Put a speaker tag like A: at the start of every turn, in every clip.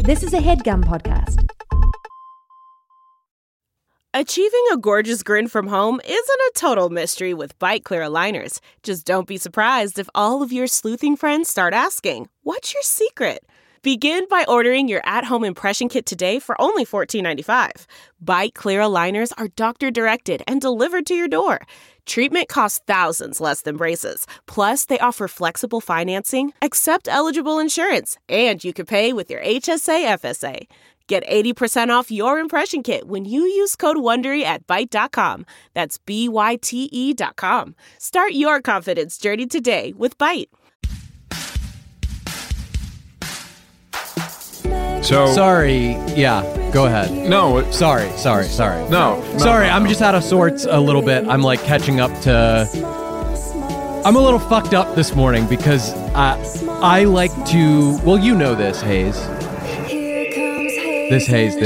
A: This is a HeadGum podcast.
B: Achieving a gorgeous grin from home isn't a total mystery with Byte Clear aligners. Just don't be surprised if all of your sleuthing friends start asking, "What's your secret?" Begin by ordering your at-home impression kit today for only $14.95. Byte Clear aligners are doctor-directed and delivered to your door. Treatment costs thousands less than braces. Plus, they offer flexible financing, accept eligible insurance, and you can pay with your HSA FSA. Get 80% off your impression kit when you use code WONDERY at Byte.com. That's BYTE.com. Start your confidence journey today with Byte.
C: So
D: Sorry. Yeah, go ahead.
C: no,
D: Sorry.
C: no.
D: Sorry, I'm just out of sorts a little bit. I'm like catching up to... I'm a little fucked up this morning because I like to... Well, you know this, Hayes. This Hayes.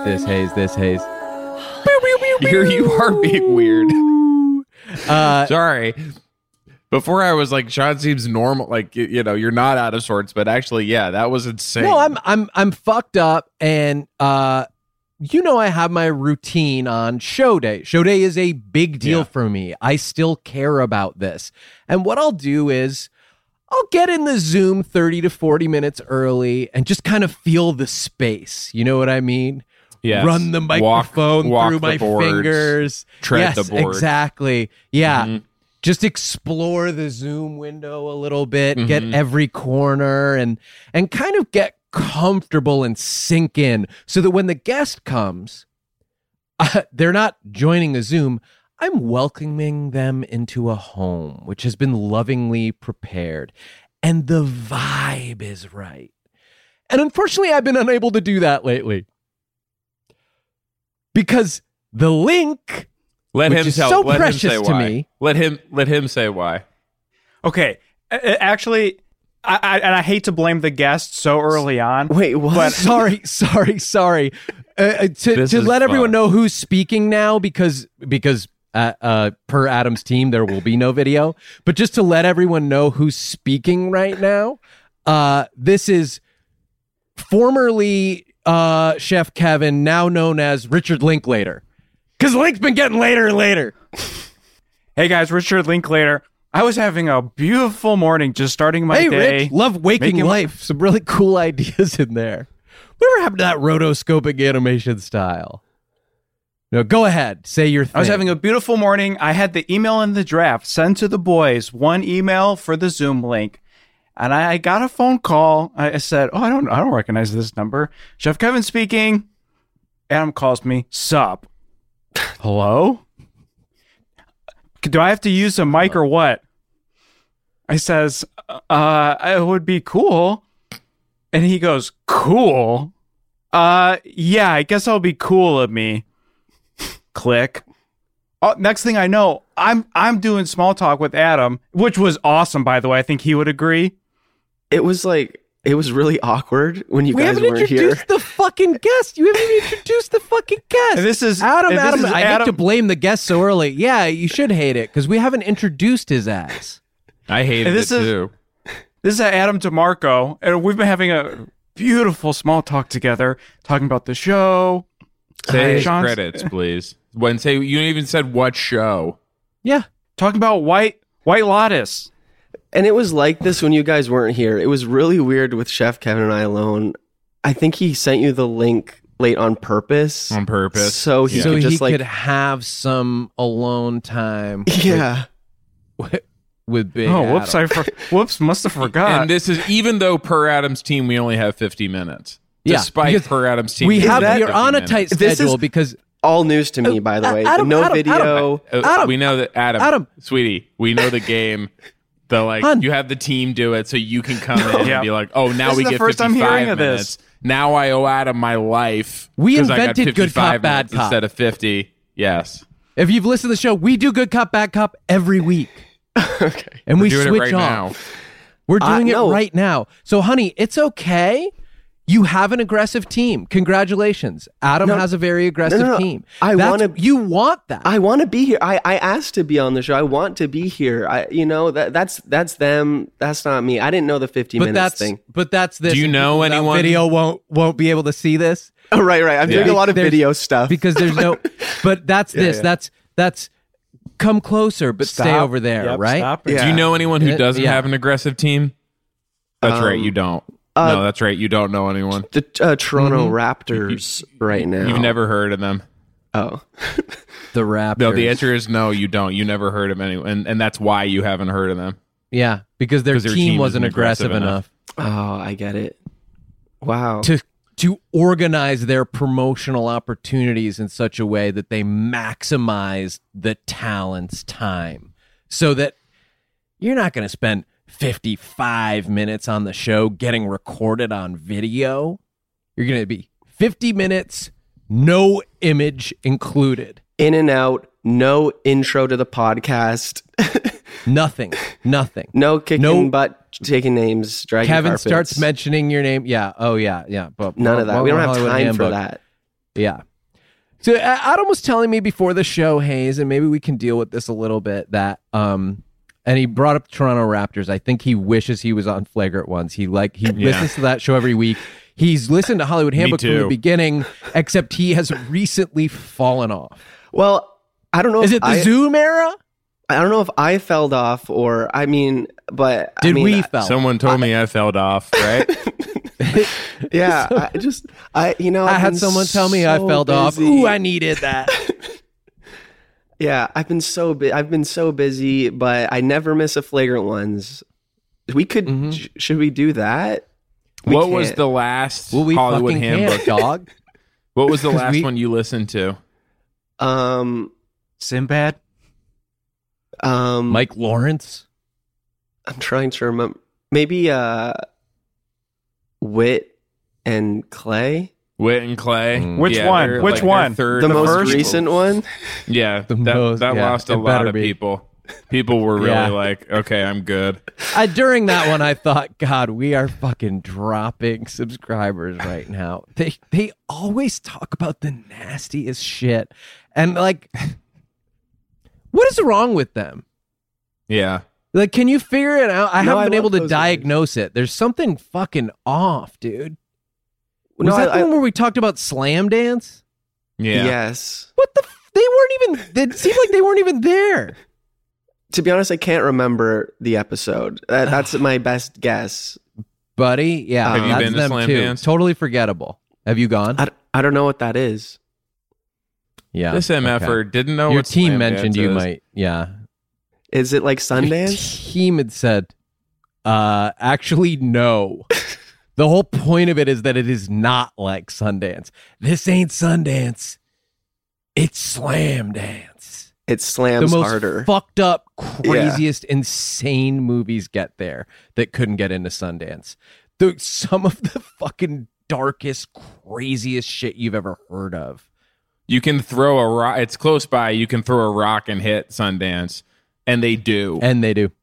C: You are being weird. Sorry. Before I was like, Sean seems normal. Like, you know, you're not out of sorts, but actually, yeah, that was insane.
D: No, I'm fucked up, and you know I have my routine on show day. Show day is a big deal for me. I still care about this, and what I'll do is I'll get in the Zoom 30 to 40 minutes early and just kind of feel the space. You know what I mean?
C: Yes.
D: Run the microphone
C: walk
D: through
C: the
D: my
C: boards,
D: fingers.
C: tread the board.
D: Exactly. Yeah.
C: Mm-hmm.
D: Just explore the Zoom window a little bit, get every corner and kind of get comfortable and sink in so that when the guest comes, they're not joining a Zoom. I'm welcoming them into a home, which has been lovingly prepared. And the vibe is right. And unfortunately, I've been unable to do that lately. Because the link...
C: Let
D: which
C: him
D: is
C: tell.
D: so
C: let
D: precious
C: him say
D: to
C: why.
D: me.
C: Let him say why.
E: Okay, actually, I hate to blame the guest so early on.
F: Wait, what?
E: But
D: Sorry. To let everyone know who's speaking now, because per Adam's team, there will be no video. But just to let everyone know who's speaking right now, this is formerly Chef Kevin, now known as Richard Linklater. Because Link's been getting later and later.
E: Hey guys, Richard Linklater. I was having a beautiful morning, just starting my day.
D: Rich, love Waking
E: making-
D: Life. Some really cool ideas in there. Whatever happened to that rotoscopic animation style? No, go ahead. Say your thing.
E: I was having a beautiful morning. I had the email in the draft. Send to the boys. One email for the Zoom link. And I got a phone call. I said, I don't recognize this number. Chef Kevin speaking. Adam calls me. Sup? Hello? Do I have to use a mic or what? I says, it would be cool. And he goes, cool? Yeah, I guess I'll be cool of me. Click. Oh, next thing I know, I'm doing small talk with Adam, which was awesome, by the way. I think he would agree.
F: It was really awkward when you
D: we
F: guys
D: haven't
F: weren't here.
D: introduced the fucking guest. You haven't even introduced the fucking guest.
E: And this is
D: Adam.
E: and this is
D: I hate to blame the guest so early. Yeah, you should hate it because we haven't introduced his ass.
C: I hated it too.
E: This is Adam DeMarco, and we've been having a beautiful small talk together, talking about the show.
C: Say his
E: Sean's-
C: credits, please. You even said what show?
D: Yeah,
E: talking about White Lotus.
F: And it was like this when you guys weren't here. It was really weird with Chef Kevin and I alone. I think he sent you the link late on purpose.
C: On purpose.
F: So he could just
D: could have some alone time.
F: Yeah.
D: With Big
E: Oh, whoops!
D: Adam.
E: Whoops! Must have forgot.
C: And this is even though per Adam's team we only have 50 minutes.
D: Yeah,
C: Despite
D: because
C: per Adam's team,
D: we're on a
C: 50
D: tight
C: minutes.
F: This
D: schedule
F: is-
D: because
F: All news to me, by the way.
D: Adam,
F: no
D: Adam,
F: video.
D: Adam.
C: We know that Adam, sweetie, we know the game.
D: Hun.
C: You have the team do it so you can come in
E: Yeah.
C: and be like, oh, now
E: This
C: we
E: is the
C: get
E: first I'm
C: 55
E: hearing of
C: minutes.
E: this.
C: Now I owe Adam my life.
D: We
C: 'cause I got
D: invented Good
C: 55
D: Cop, Bad
C: minutes
D: Cop.
C: instead of 50. Yes.
D: if you've listened to the show, we do Good Cop, Bad Cop every week.
F: Okay.
D: And we
C: We're doing
D: switch
C: it right
D: off.
C: now.
D: We're doing it
F: no.
D: right now. So, honey, it's okay. You have an aggressive team. Congratulations. Adam has a very aggressive team. You want that.
F: I want to be here. I asked to be on the show. I want to be here. That's them. That's not me. I didn't know the 50 minutes thing.
D: But that's this.
C: Do you know anyone?
D: Video won't be able to see this.
F: Oh, right. I'm doing a lot of video stuff.
D: Because there's no, but that's this. Yeah. That's come closer, but stay over there, right?
C: Do you know anyone who doesn't have an aggressive team? That's right. You don't. No, that's right. You don't know anyone.
F: The Toronto Raptors right now.
C: You've never heard of them.
F: Oh.
D: The Raptors.
C: No, the answer is no, you don't. You never heard of anyone. And that's why you haven't heard of them.
D: Yeah, because their team wasn't aggressive enough.
F: Oh, I get it. Wow.
D: To organize their promotional opportunities in such a way that they maximize the talent's time. So that you're not going to spend 55 minutes on the show getting recorded on video. You're going to be 50 minutes, no image included.
F: In and out, no intro to the podcast.
D: Nothing.
F: No kicking butt, taking names, dragging
D: Kevin
F: carpets.
D: starts mentioning your name. Yeah. Oh, yeah. But
F: none of that. We don't have time for that.
D: Yeah. So Adam was telling me before the show, Hayes, and maybe we can deal with this a little bit, that and he brought up the Toronto Raptors. I think he wishes he was on Flagrant Ones. He listens to that show every week. He's listened to Hollywood Handbook from the beginning, except he has recently fallen off.
F: Well, I don't know.
D: Is it the Zoom era?
F: I don't know if I fell off or,
D: we fell?
C: Someone told me I fell off, right?
F: Yeah. I
D: had someone tell me I fell off. Ooh, I needed that.
F: Yeah, I've been so busy, but I never miss a Flagrant Ones. We could, should we do that?
C: What was the last Hollywood Handbook,
D: dog?
C: What was the last one you listened to?
E: Sinbad?
D: Mike Lawrence?
F: I'm trying to remember. Maybe Whit and Clay?
C: Whit and Clay.
E: Which one? Which one?
F: The most recent one?
C: Yeah, that lost a lot of people. People were really like, okay, I'm good.
D: During that one, I thought, God, we are fucking dropping subscribers right now. They always talk about the nastiest shit. And like, what is wrong with them?
C: Yeah.
D: Like, can you figure it out? I haven't been able to diagnose it. There's something fucking off, dude. Was that the one where we talked about Slam Dance?
C: Yeah.
F: Yes.
D: What the? It seemed like they weren't even there.
F: To be honest, I can't remember the episode. That's my best guess.
D: Buddy, yeah.
C: Have you been to Slam Dance?
D: Totally forgettable. Have you gone?
F: I don't know what that is.
D: Yeah.
C: This MFer didn't know
D: your
C: what
D: team
C: Slam
D: mentioned
C: Dance
D: you
C: is.
D: might. Yeah.
F: Is it like Sundance?
D: Your team had said, actually, no. The whole point of it is that it is not like Sundance. This ain't Sundance. It's Slam Dance.
F: It slams
D: the most
F: harder.
D: Fucked up, craziest, insane movies get there that couldn't get into Sundance. Some of the fucking darkest, craziest shit you've ever heard of.
C: You can throw a rock. It's close by. You can throw a rock and hit Sundance, and they do.
D: And they do.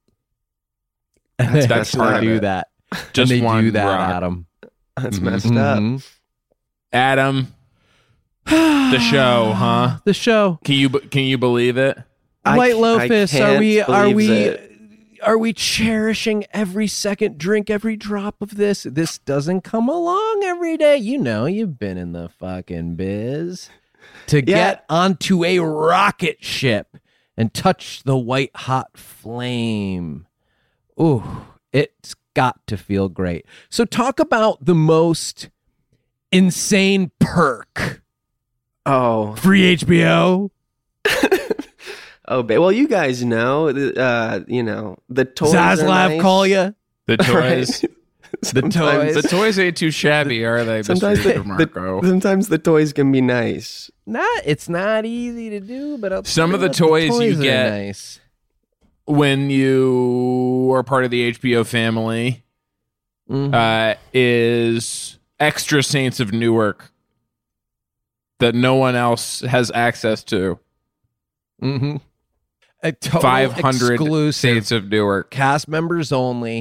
F: That's part of
D: do
F: it.
D: that.
C: Just
D: and they
C: one
D: do that,
C: rock.
D: Adam.
F: That's messed up.
C: Adam, the show, huh?
D: The show.
C: Can you believe it?
D: White Lotus. Are
F: it.
D: we cherishing every second, drink every drop of this? This doesn't come along every day. You know, you've been in the fucking biz. To get onto a rocket ship and touch the white hot flame. Ooh, it's got to feel great. So talk about the most insane perk.
F: Oh,
D: free HBO.
F: Well, you guys know, the toys.
D: Zaslav
F: are nice.
D: call you.
C: The toys. The toys ain't too shabby, are they?
F: Sometimes sometimes the toys can be nice.
D: It's not easy to do, but
C: some of the toys you get
D: nice.
C: When you are part of the HBO family is Extra Saints of Newark that no one else has access to.
D: Mm-hmm. A total
C: 500
D: exclusive
C: Saints of Newark.
D: cast members only.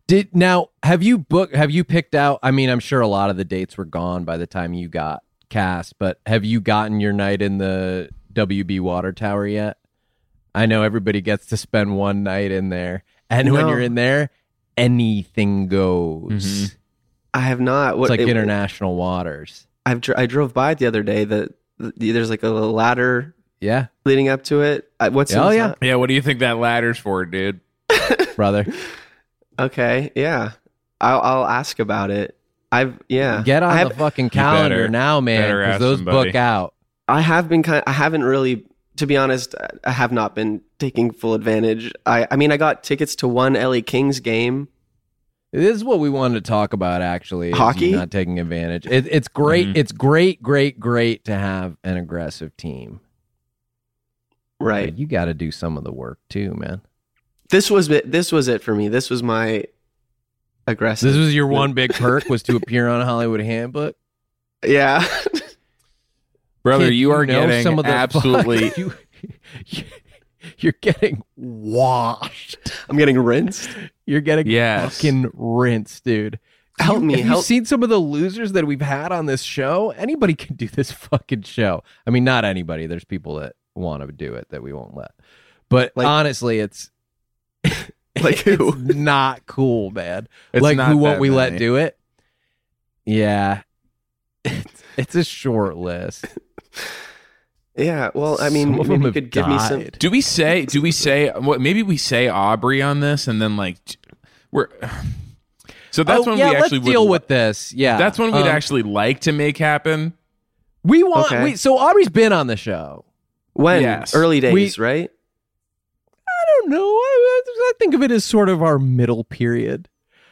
D: Have you picked out? I mean, I'm sure a lot of the dates were gone by the time you got cast, but have you gotten your night in the WB Water Tower yet? I know everybody gets to spend one night in there, and when you're in there, anything goes.
F: I have not.
D: It's like international waters.
F: I drove by it the other day. There's like a little ladder.
D: Yeah,
F: leading up to it. What's
C: yeah. What do you think that ladder's for, dude?
D: Brother.
F: Okay, yeah. I'll ask about it.
D: Get on the fucking calendar now, man, because those book out.
F: I haven't really, to be honest, I have not been taking full advantage. I mean, I got tickets to one LA Kings game.
D: This is what we wanted to talk about, actually.
F: Hockey?
D: Not taking advantage. It's great. It's great to have an aggressive team.
F: Right.
D: But you got to do some of the work too, man.
F: This was it for me. This was my aggressive.
D: This was your one big perk, was to appear on Hollywood Handbook?
F: Yeah.
C: Brother, you are getting some of the absolutely...
D: You're getting washed.
F: I'm getting rinsed.
D: You're getting fucking rinsed, dude.
F: Have you
D: seen some of the losers that we've had on this show? Anybody can do this fucking show. I mean, not anybody. There's people that want to do it that we won't let. But honestly, it's
F: like who?
D: It's not cool, man. Like who won't we let do it? Yeah. It's a short list.
F: Yeah, well, I mean, maybe you could give me some.
C: Do we say? Maybe we say Aubrey on this, and then like we're. So that's when we actually
D: let's deal with this. Yeah,
C: that's when we'd actually like to make happen.
D: We want. So Aubrey's been on the show.
F: When? Yes. Early days, right?
D: I don't know. I think of it as sort of our middle period.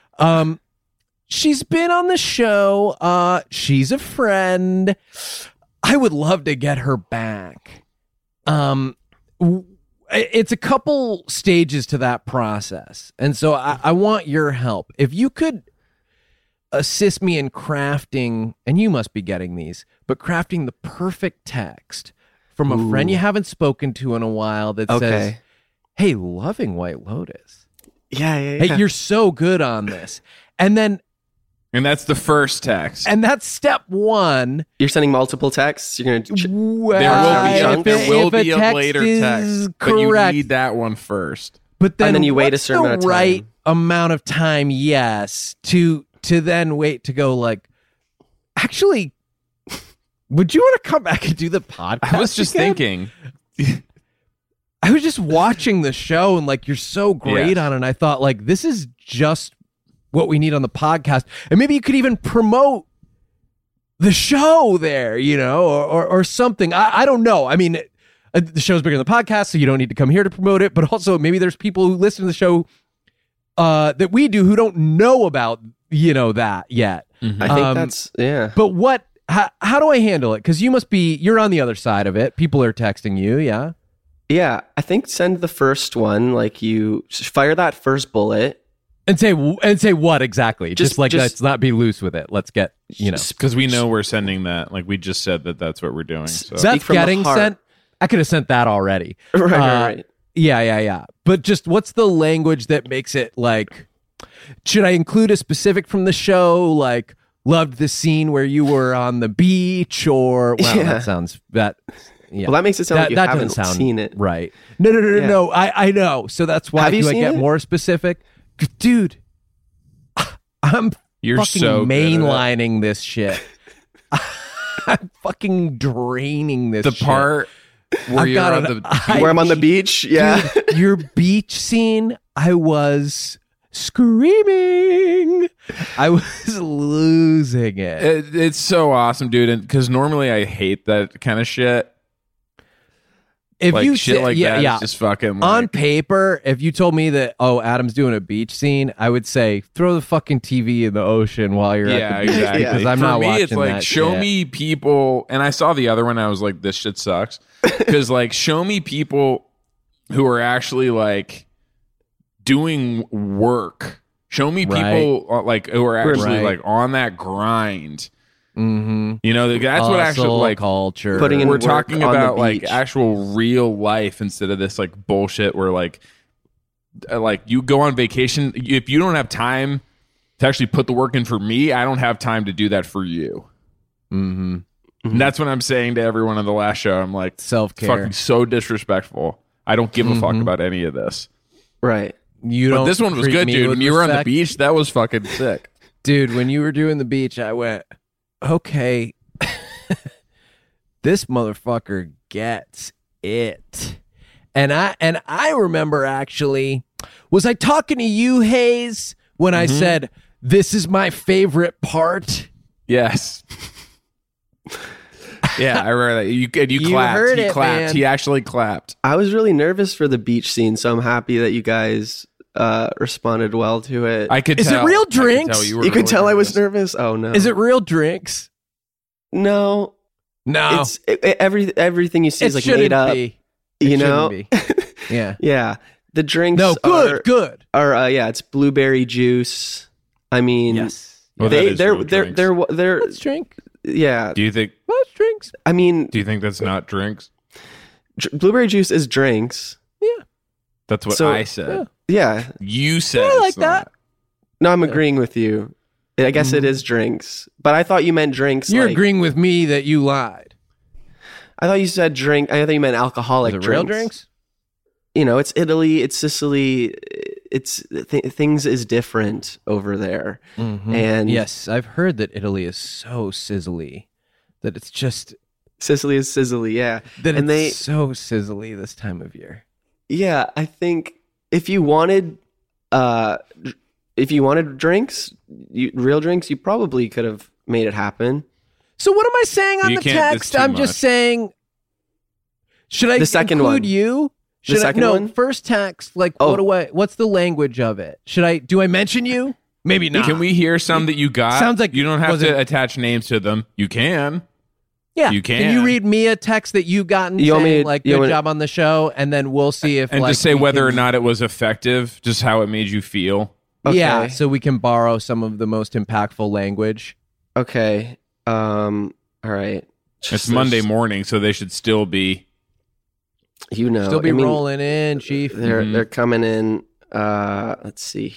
D: She's been on the show. She's a friend. I would love to get her back. It's a couple stages to that process. And so I want your help. If you could assist me in crafting, and you must be getting these, but crafting the perfect text from a friend you haven't spoken to in a while that says, hey, loving White Lotus.
F: Yeah.
D: Hey, you're so good on this.
C: And that's the first text.
D: And that's step one.
F: You're sending multiple texts? You're going to...
C: There will be a later text.
D: Correct.
C: But you need that one first.
D: But then
F: you wait a certain amount of time.
D: Right amount of time, yes, to then wait to go like, actually, would you want to come back and do the podcast?
C: I was just thinking.
D: I was just watching the show and like, you're so great on it. And I thought like, this is just what we need on the podcast. And maybe you could even promote the show there, or something. I don't know. I mean, the show's bigger than the podcast, so you don't need to come here to promote it. But also maybe there's people who listen to the show that we do who don't know about, that yet.
F: Mm-hmm. I think that's,
D: But how do I handle it? Because you're on the other side of it. People are texting you, yeah?
F: Yeah, I think send the first one, like you fire that first bullet.
D: And say what exactly? Just let's not be loose with it. Let's get,
C: because we know we're sending that. Like we just said that's what we're doing. So.
D: That's getting sent. I could have sent that already.
F: Right.
D: Yeah. But just what's the language that makes it like? Should I include a specific from the show? Like loved the scene where you were on the beach, or that sounds that. Yeah.
F: Well, that makes it sound like you haven't seen it.
D: Right. No. I know. So that's why I get more specific. Dude, I'm fucking
C: so
D: mainlining this shit. I'm fucking draining this shit.
C: The part where
F: where I'm on the beach? Yeah.
D: Dude, your beach scene, I was screaming. I was losing it.
C: It's so awesome, dude. Because normally I hate that kind of shit.
D: If
C: like
D: you
C: shit like that, it's just fucking like...
D: On paper, if you told me that, Adam's doing a beach scene, I would say throw the fucking TV in the ocean while you're at the beach.
C: Exactly.
D: Because I'm not watching that.
C: For me, it's like show me people, and I saw the other one. I was like, this shit sucks. Because like show me people who are actually like doing work. Show me people like who are actually like on that grind.
D: Mm-hmm.
C: That's what actually like
D: culture.
F: Putting in
C: we're
F: work
C: talking
F: on
C: about
F: the
C: like
F: beach.
C: actual real life instead of this like bullshit where like like you go on vacation. If you don't have time to actually put the work in for me, I don't have time to do that for you.
D: Mm-hmm.
C: And that's what I'm saying to everyone on the last show. I'm like,
D: Self-care.
C: fucking so disrespectful. I don't give a fuck about any of this.
F: Right.
D: You
C: But
D: don't
C: this one was
D: treat
C: good,
D: me
C: dude.
D: with
C: When you were on the
D: respect.
C: beach, that was fucking sick.
D: Dude, when you were doing the beach, I went, okay, this motherfucker gets it. And I remember actually, was I talking to you, Hayes, when I said, this is my favorite part?
C: Yes. Yeah, I remember that. You clapped.
D: heard
C: He
D: it,
C: clapped.
D: man.
C: He actually clapped.
F: I was really nervous for the beach scene, so I'm happy that you guys responded well to it.
C: I could
D: Is it
C: tell.
D: real
C: I could
D: drinks?
C: tell
F: you
C: were
F: could
C: really
F: tell I was
C: nervous.
F: nervous. Oh no.
D: Is it real drinks?
F: No.
D: No.
F: Everything you see is like
D: shouldn't
F: made up.
D: be.
F: You
D: It
F: know?
D: shouldn't be. Yeah.
F: Yeah. The drinks
D: No, good.
F: are yeah, it's blueberry juice. I mean,
D: Yes.
C: Well, that is
F: they're
C: real drinks.
F: they're
D: Let's drink.
F: yeah.
C: Do you think
D: Let's drinks.
F: I mean,
C: that's not drinks?
F: blueberry juice is drinks.
C: That's what
F: So-
C: I said.
F: Yeah.
C: You said
D: I like
C: it's not.
D: that.
F: No, I'm agreeing with you. I guess it is drinks, but I thought you meant drinks.
D: You're
F: like,
D: agreeing with me that you lied.
F: I thought you said drink. I thought you meant alcoholic
D: Is it
F: drinks.
D: real drinks?
F: You know, it's Italy, it's Sicily. It's things is different over there. And
D: Yes, I've heard that Italy is so sizzly that it's just
F: Sicily is Sicily. Yeah.
D: that
F: And
D: it's so sizzly this time of year.
F: Yeah, I think if you wanted drinks, real drinks, you probably could have made it happen.
D: So what am I saying on
C: You
D: the
C: can't- that's
D: text?
C: too
D: I'm
C: much.
D: just saying. Should I
F: The second
D: include
F: one.
D: you?
F: The second
D: no,
F: one?
D: first text. Like,
F: Oh.
D: what's the language of it? Do I mention you? Maybe not.
C: Can we hear some that you got?
D: Sounds like
C: you don't have
D: wasn't-
C: to attach names to them. You can.
D: Yeah,
C: You
D: Can
C: can.
D: you read me a text that you've gotten
F: You want me
D: saying
F: to-
D: like
F: you
D: good
F: want-
D: job on the show, and then we'll see if
C: And
D: like,
C: just say
D: we
C: whether or
D: can-
C: not it was effective, just how it made you feel.
F: Okay.
D: Yeah, so we can borrow some of the most impactful language.
F: Okay. All right.
C: It's Monday morning, so they should still be.
F: You know,
D: Still be
F: I mean,
D: rolling in, Chief.
F: They're coming in. Let's see.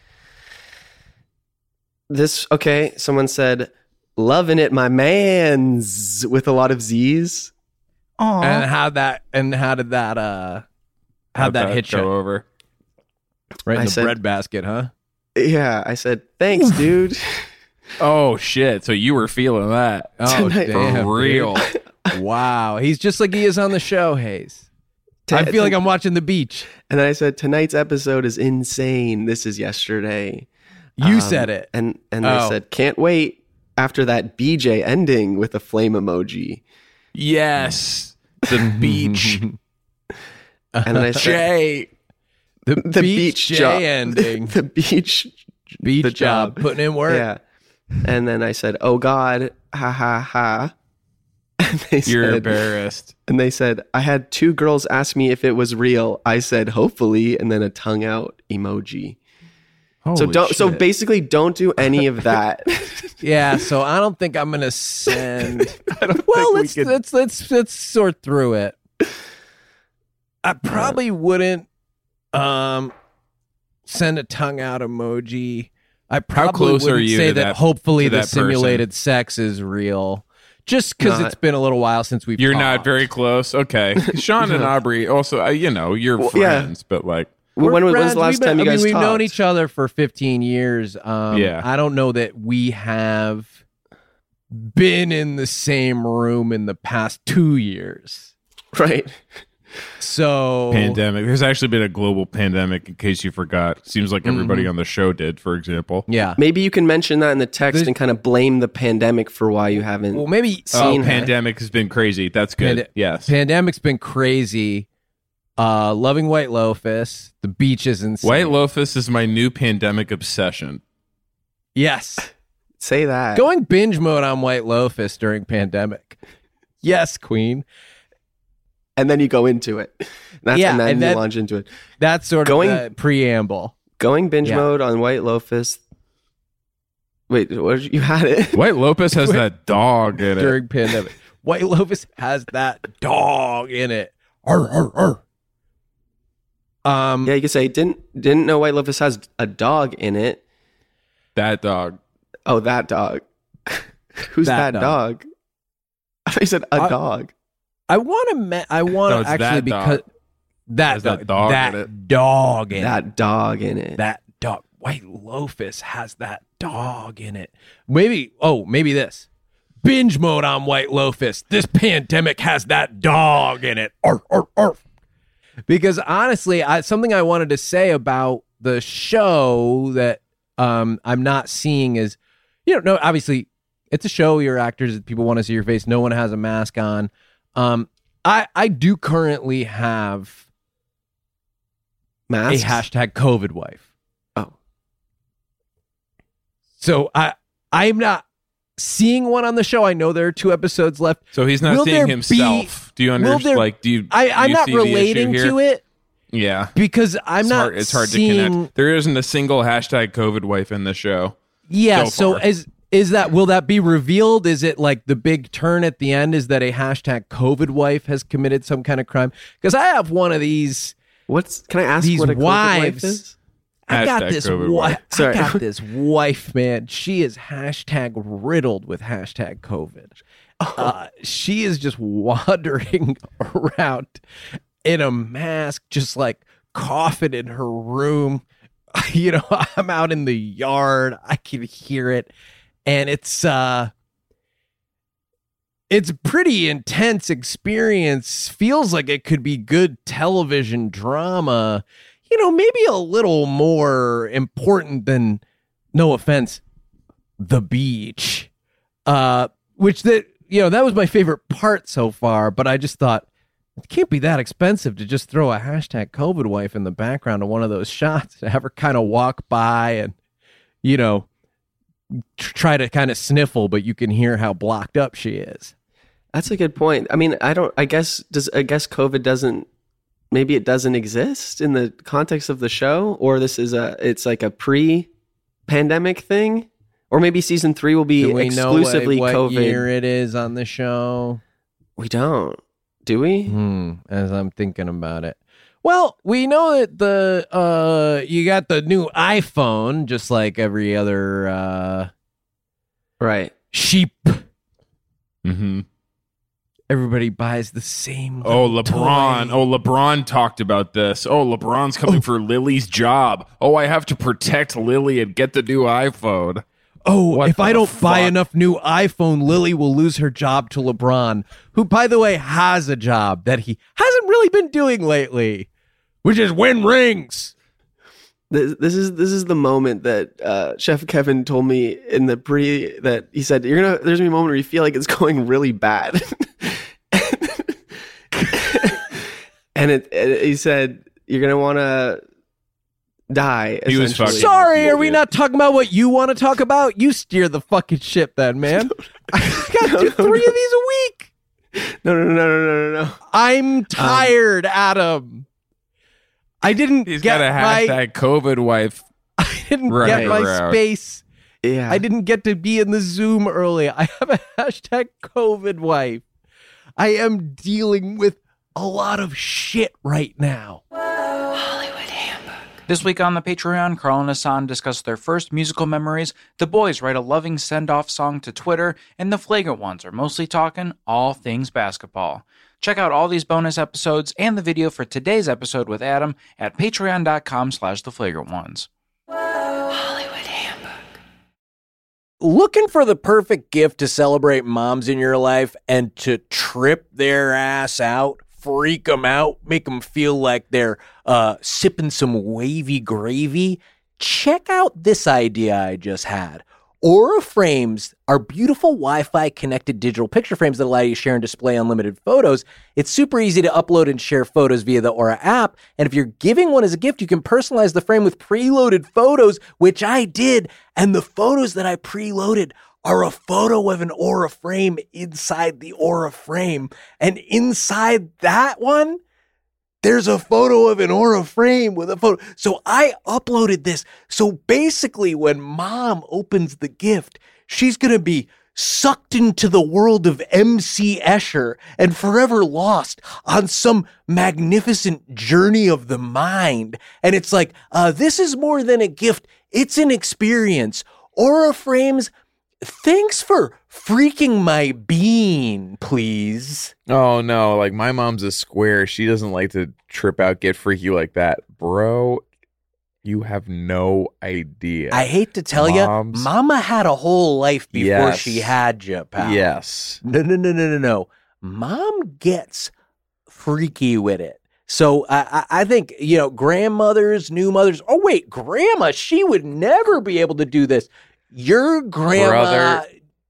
F: Okay. Someone said, "Loving it, my man's," with a lot of Z's.
D: And how did that how'd that hit
C: go
D: you?
C: over?
D: Right in
F: I
D: the
F: said-
D: bread basket, huh?
F: Yeah, I said, "Thanks, dude."
C: Oh shit! So you were feeling that?
D: Oh,
F: Tonight-
D: damn,
C: For real.
D: dude. Wow, he's just like he is on the show, Hayes. I feel like I'm watching the beach.
F: And then I said, "Tonight's episode is insane." This is yesterday.
D: You said it.
F: And they
D: Oh.
F: said, "Can't wait." After that BJ ending with a flame emoji.
C: Yes, the beach.
F: And then I said,
C: Jay.
D: The,
F: the
D: beach,
F: beach job.
D: ending.
F: the beach
D: Beach
F: the
D: job. Putting in work.
F: Yeah. And then I said, "Oh God, ha ha ha." And
C: You're embarrassed.
F: and they said, "I had 2 girls ask me if it was real." I said, "Hopefully," and then a tongue out emoji. So basically don't do any of that.
D: Yeah, so I don't think I'm gonna send. Well,
C: think we
D: let's
C: could-
D: let's sort through it. I probably wouldn't send a tongue out emoji. I probably
C: close are
D: wouldn't
C: you
D: say
C: to
D: that,
C: that-
D: hopefully
C: to
D: the
C: that person?
D: simulated sex is real. Just because
F: Not-
D: it's been a little while since we've
C: You're not
D: talked.
C: very close. Okay, Sean and Aubrey also. You're
F: Well, yeah.
C: friends, but like,
F: When was
D: friends.
F: the last
D: We've been-
F: time you guys
D: we've
F: talked?
D: known each other for 15 years.
C: Yeah.
D: I don't know that we have been in the same room in the past 2 years.
F: Right.
D: So
C: pandemic. There's actually been a global pandemic. In case you forgot, seems like everybody on the show did. For example,
D: yeah.
F: Maybe you can mention that in the text and kind of blame the pandemic for why you haven't.
D: Well, maybe
F: Seen her.
C: pandemic has been crazy. That's good. Yes,
D: Pandemic's been crazy. Loving White Lotus. The beach is insane.
C: White Lotus is my new pandemic obsession.
D: Yes.
F: Say that.
D: Going binge mode on White Lotus during pandemic. Yes, Queen.
F: And then you go into it.
D: Yeah,
F: and then
D: and
F: you
D: then-
F: launch into it.
D: That's sort
F: Going-
D: of the preamble.
F: Going binge
D: Yeah.
F: mode on White Lotus. Wait, you had it?
C: White Lotus has that dog in it.
D: During pandemic. White Lotus has that dog in it. Arr, arr, arr.
F: Yeah, you could say didn't know White Lotus has a dog in it.
C: That dog.
F: Oh, that dog. Who's that dog? I thought you said a dog.
D: I want to actually because that dog in it. That dog. White Lotus has that dog in it. Maybe this. Binge mode on White Lotus. This pandemic has that dog in it. Arf, arf, arf. Because honestly, something I wanted to say about the show that I'm not seeing is, no, obviously it's a show. You're actors. People want to see your face. No one has a mask on. I do currently have
F: masks?
D: A hashtag COVID wife.
F: Oh.
D: So I'm not seeing one on the show. I know there are 2 episodes left.
C: So he's not seeing himself. Do you understand?
D: I'm not relating to it.
C: Yeah.
D: Because it's hard
C: to connect. There isn't a single hashtag COVID wife in the show.
D: Yeah. So will that be revealed? Is it like the big turn at the end is that a hashtag COVID wife has committed some kind of crime? Because I have one of these.
F: Can I ask what a COVID wife is?
D: I got this wife. I got this wife, man. She is hashtag riddled with hashtag COVID. She is just wandering around in a mask, just like coughing in her room. I'm out in the yard. I can hear it. And it's pretty intense experience. Feels like it could be good television drama. Maybe a little more important than, no offense, The Beach. Which that was my favorite part so far, but I just thought it can't be that expensive to just throw a hashtag COVID wife in the background of one of those shots to have her kind of walk by and, try to kind of sniffle, but you can hear how blocked up she is.
F: That's a good point. I mean, I guess COVID doesn't, maybe it doesn't exist in the context of the show, or it's like a pre-pandemic thing, or maybe season 3 will be exclusively
D: what
F: COVID.
D: Year it is on the show?
F: We don't. Do we?
D: As I'm thinking about it. Well, we know that you got the new iPhone, just like every other
F: right
D: sheep.
C: Mm-hmm.
D: Everybody buys the same.
C: LeBron.
D: Toy.
C: LeBron talked about this. LeBron's coming for Lily's job. I have to protect Lily and get the new iPhone.
D: If I don't buy enough new iPhone, Lily will lose her job to LeBron, who, by the way, has a job that he hasn't really been doing lately, which is win rings.
F: This is the moment that Chef Kevin told me in the pre that he said there's gonna be a moment where you feel like it's going really bad, and he said you're gonna want to die.
C: He was fucking.
D: Sorry, are we not talking about what you want to talk about? You steer the fucking ship, then, man. I gotta do 3 of these a week.
F: No.
D: I'm tired, Adam. I didn't
C: He's
D: get
C: got a hashtag COVID wife.
D: I didn't get my
C: around.
D: space.
F: Yeah.
D: I didn't get to be in the Zoom early. I have a hashtag COVID wife. I am dealing with a lot of shit right now.
E: This week on the Patreon, Carl and Hassan discuss their first musical memories, the boys write a loving send-off song to Twitter, and the Flagrant Ones are mostly talking all things basketball. Check out all these bonus episodes and the video for today's episode with Adam at patreon.com/theflagrantones.
D: Looking for the perfect gift to celebrate moms in your life and to trip their ass out, freak them out, make them feel like they're sipping some wavy gravy? Check out this idea I just had. Aura Frames are beautiful Wi-Fi connected digital picture frames that allow you to share and display unlimited photos. It's super easy to upload and share photos via the Aura app. And if you're giving one as a gift, you can personalize the frame with preloaded photos, which I did. And the photos that I preloaded are a photo of an Aura frame inside the Aura frame. And inside that one, there's a photo of an Aura frame with a photo. So I uploaded this. So basically, when mom opens the gift, she's going to be sucked into the world of MC Escher and forever lost on some magnificent journey of the mind. And it's like, this is more than a gift. It's an experience. Aura Frames, thanks for freaking my bean, please.
C: Oh no, like my mom's a square. She doesn't like to trip out, get freaky like that. Bro, you have no idea.
D: I hate to tell you, Mama had a whole life before she had you, pal.
C: Yes.
D: No. Mom gets freaky with it. So I think, grandmothers, new mothers. Oh, wait, grandma, she would never be able to do this. Your grandma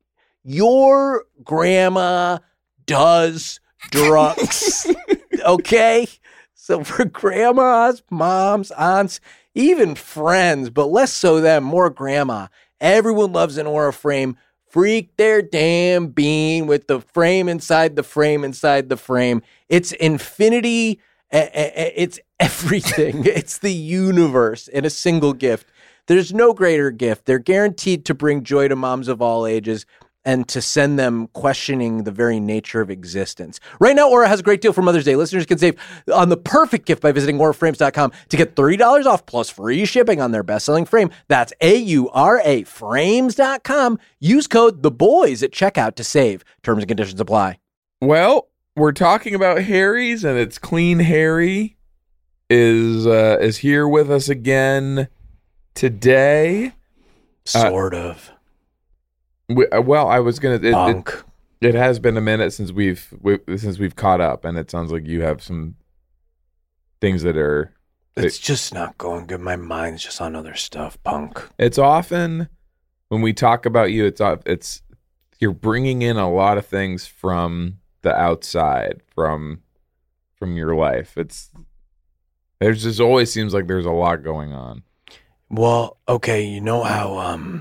D: does drugs. Okay? So for grandmas, moms, aunts, even friends, but less so them, more grandma. Everyone loves an Aura Frame. Freak their damn bean with the frame inside the frame inside the frame. It's infinity. It's everything. It's the universe in a single gift. There's no greater gift. They're guaranteed to bring joy to moms of all ages and to send them questioning the very nature of existence. Right now, Aura has a great deal for Mother's Day. Listeners can save on the perfect gift by visiting auraframes.com to get $30 off plus free shipping on their best-selling frame. That's AURA frames.com. Use code THEBOYS at checkout to save. Terms and conditions apply.
C: Well, we're talking about Harry's, and it's Clean Harry is here with us again today.
D: Sort of.
C: Well, I was gonna.
D: Bunk.
C: It has been a minute since we've caught up, and it sounds like you have some things that are.
D: It's just not going good. My mind's just on other stuff, punk.
C: It's often when we talk about you, it's you're bringing in a lot of things from the outside, from your life. There's just always seems like there's a lot going on.
D: Well, okay, you know how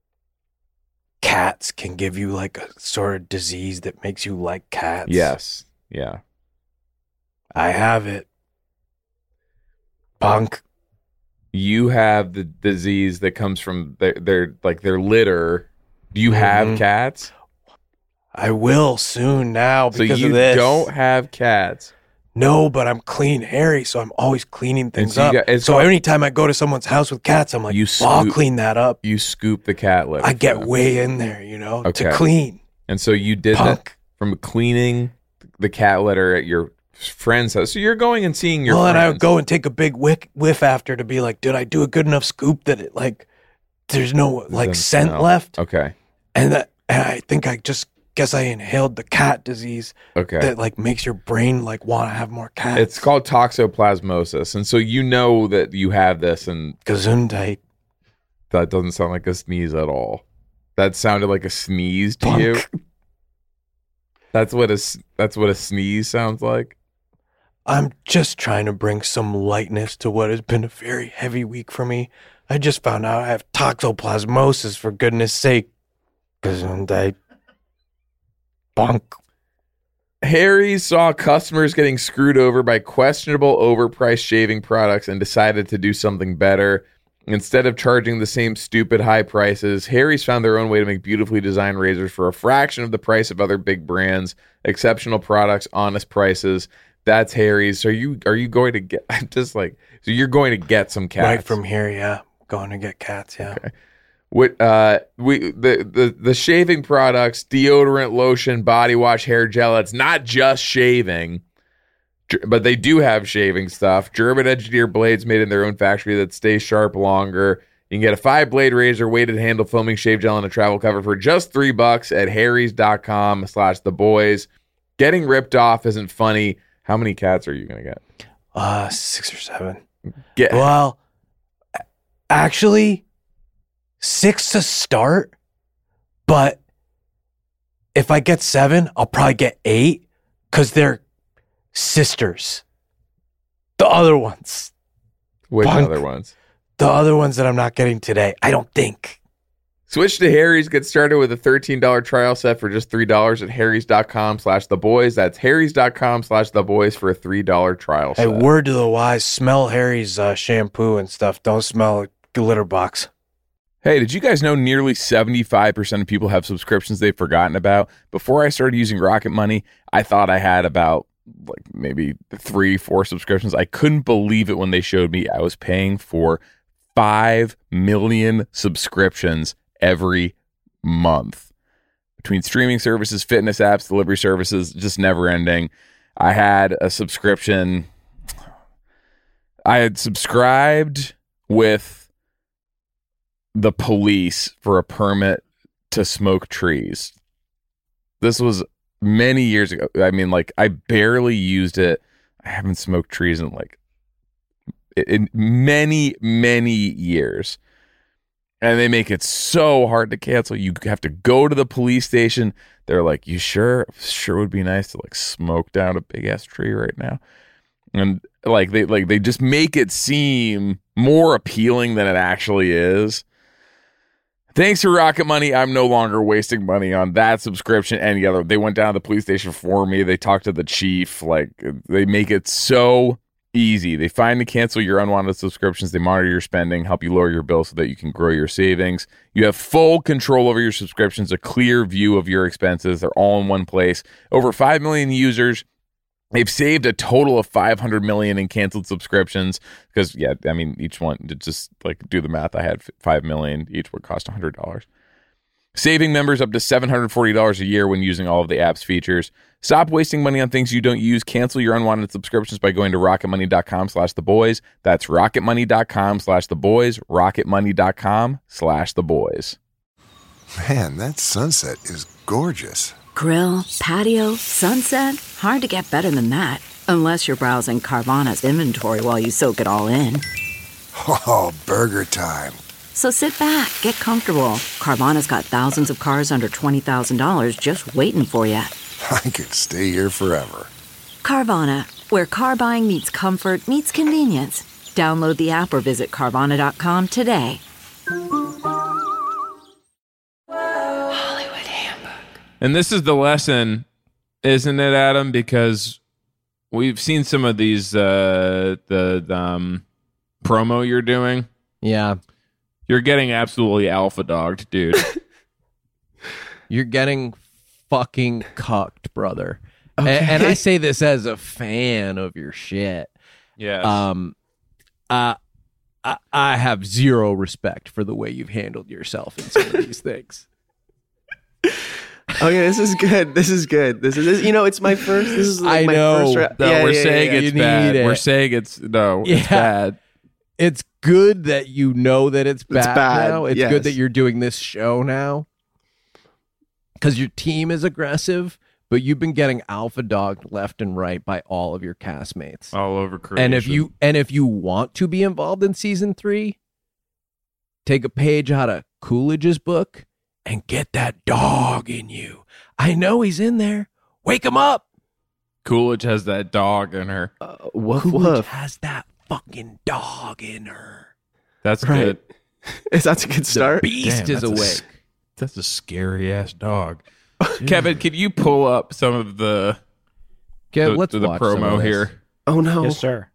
D: cats can give you like a sort of disease that makes you like cats?
C: Yes. Yeah.
D: I have it. Punk.
C: You have the disease that comes from their litter. Do you have cats?
D: I will soon now because
C: of this. So you don't have cats?
D: No, but I'm Clean Harry, so I'm always cleaning things up. So anytime I go to someone's house with cats, I'm like, I'll clean that up.
C: You scoop the cat litter.
D: I get way in there, to clean.
C: And so you did that from cleaning the cat litter at your friend's house. So you're going and seeing your friends.
D: And I would go and take a big whiff after to be like, did I do a good enough scoop that it there's no scent left?
C: Okay.
D: And I think I guess I inhaled the cat disease that makes your brain want to have more cats.
C: It's called toxoplasmosis. And so you know that you have this, and
D: Gesundheit.
C: That doesn't sound like a sneeze at all. That sounded like a sneeze to you. That's what a sneeze sounds like.
D: I'm just trying to bring some lightness to what has been a very heavy week for me. I just found out I have toxoplasmosis, for goodness sake. Gesundheit. Bunk.
C: Harry saw customers getting screwed over by questionable overpriced shaving products and decided to do something better. Instead of charging the same stupid high prices, Harry's found their own way to make beautifully designed razors for a fraction of the price of other big brands. Exceptional products, honest prices. That's Harry's. So are you going to get? I'm just so you're going to get some cats
D: right from here? Yeah, going to get cats. Yeah.
C: Okay. The shaving products, deodorant, lotion, body wash, hair gel. It's not just shaving, but they do have shaving stuff. German engineered blades made in their own factory that stay sharp longer. You can get a 5-blade razor, weighted handle, foaming shave gel, and a travel cover for just $3 at harrys.com/theboys. Getting ripped off isn't funny. How many cats are you going to get?
D: 6 or 7. Well, actually 6 to start, but if I get 7, I'll probably get 8 because they're sisters. The other ones.
C: Which other ones?
D: The other ones that I'm not getting today, I don't think.
C: Switch to Harry's. Get started with a $13 trial set for just $3 at harrys.com/theboys. That's harrys.com/theboys for a $3 trial set.
D: Hey, word to the wise, smell Harry's shampoo and stuff. Don't smell a litter box.
C: Hey, did you guys know nearly 75% of people have subscriptions they've forgotten about? Before I started using Rocket Money, I thought I had about like maybe 3-4 subscriptions. I couldn't believe it when they showed me I was paying for 5 million subscriptions every month. Between streaming services, fitness apps, delivery services, just never ending. I had a subscription. I had subscribed with the police for a permit to smoke trees. This was many years ago. I mean, like, I barely used it. I haven't smoked trees in like in many years, and they make it so hard to cancel. You have to go to the police station. They're like, you sure would be nice to like smoke down a big ass tree right now. And they just make it seem more appealing than it actually is. Thanks to Rocket Money, I'm no longer wasting money on that subscription. Any other, they went down to the police station for me. They talked to the chief. Like, they make it so easy. They find and cancel your unwanted subscriptions. They monitor your spending, help you lower your bill so that you can grow your savings. You have full control over your subscriptions, a clear view of your expenses. They're all in one place. Over 5 million users. They've saved a total of 500 million in canceled subscriptions because, yeah, I mean, each one, to just like do the math, I had 5 million. Each would cost $100. Saving members up to $740 a year when using all of the app's features. Stop wasting money on things you don't use. Cancel your unwanted subscriptions by going to rocketmoney.com/theboys. That's rocketmoney.com/theboys. rocketmoney.com/theboys.
G: Man, that sunset is gorgeous.
H: Grill, patio, sunset. Hard to get better than that. Unless you're browsing Carvana's inventory while you soak it all in.
G: Oh, burger time.
H: So sit back, get comfortable. Carvana's got thousands of cars under $20,000 just waiting for you.
G: I could stay here forever.
H: Carvana, where car buying meets comfort meets convenience. Download the app or visit Carvana.com today.
C: And this is the lesson, isn't it, Adam? Because we've seen some of these the promo you're doing.
D: Yeah.
C: You're getting absolutely alpha dogged, dude.
D: You're getting fucking cucked, brother. Okay. And I say this as a fan of your shit.
C: Yes.
D: I have zero respect for the way you've handled yourself in some of these things.
F: Okay, this is good. This is good. This is, you know, it's my first. This is like
D: I
F: my
D: know.
F: first.
C: No, we're saying
D: You
C: it's
D: need
C: bad.
D: it.
C: We're saying it's bad.
D: It's good that you know that it's bad,
F: bad,
D: now. It's
F: yes.
D: good that you're doing this show now because your team is aggressive, but you've been getting alpha dogged left and right by all of your castmates.
C: All over creation.
D: And if you want to be involved in season 3, take a page out of Coolidge's book and get that dog in you. I know he's in there. Wake him up.
C: Coolidge has that dog in her.
F: Woof
D: Coolidge
F: woof.
D: has that fucking dog in her.
C: That's
F: Right.
C: good.
F: Is that a good start?
D: Beast
C: Damn,
D: is awake.
C: That's a scary ass dog. Kevin, can you pull up some of the
D: Okay, let's
C: the
D: watch some
C: promo
D: of this.
C: here?
F: Oh no!
E: Yes, sir.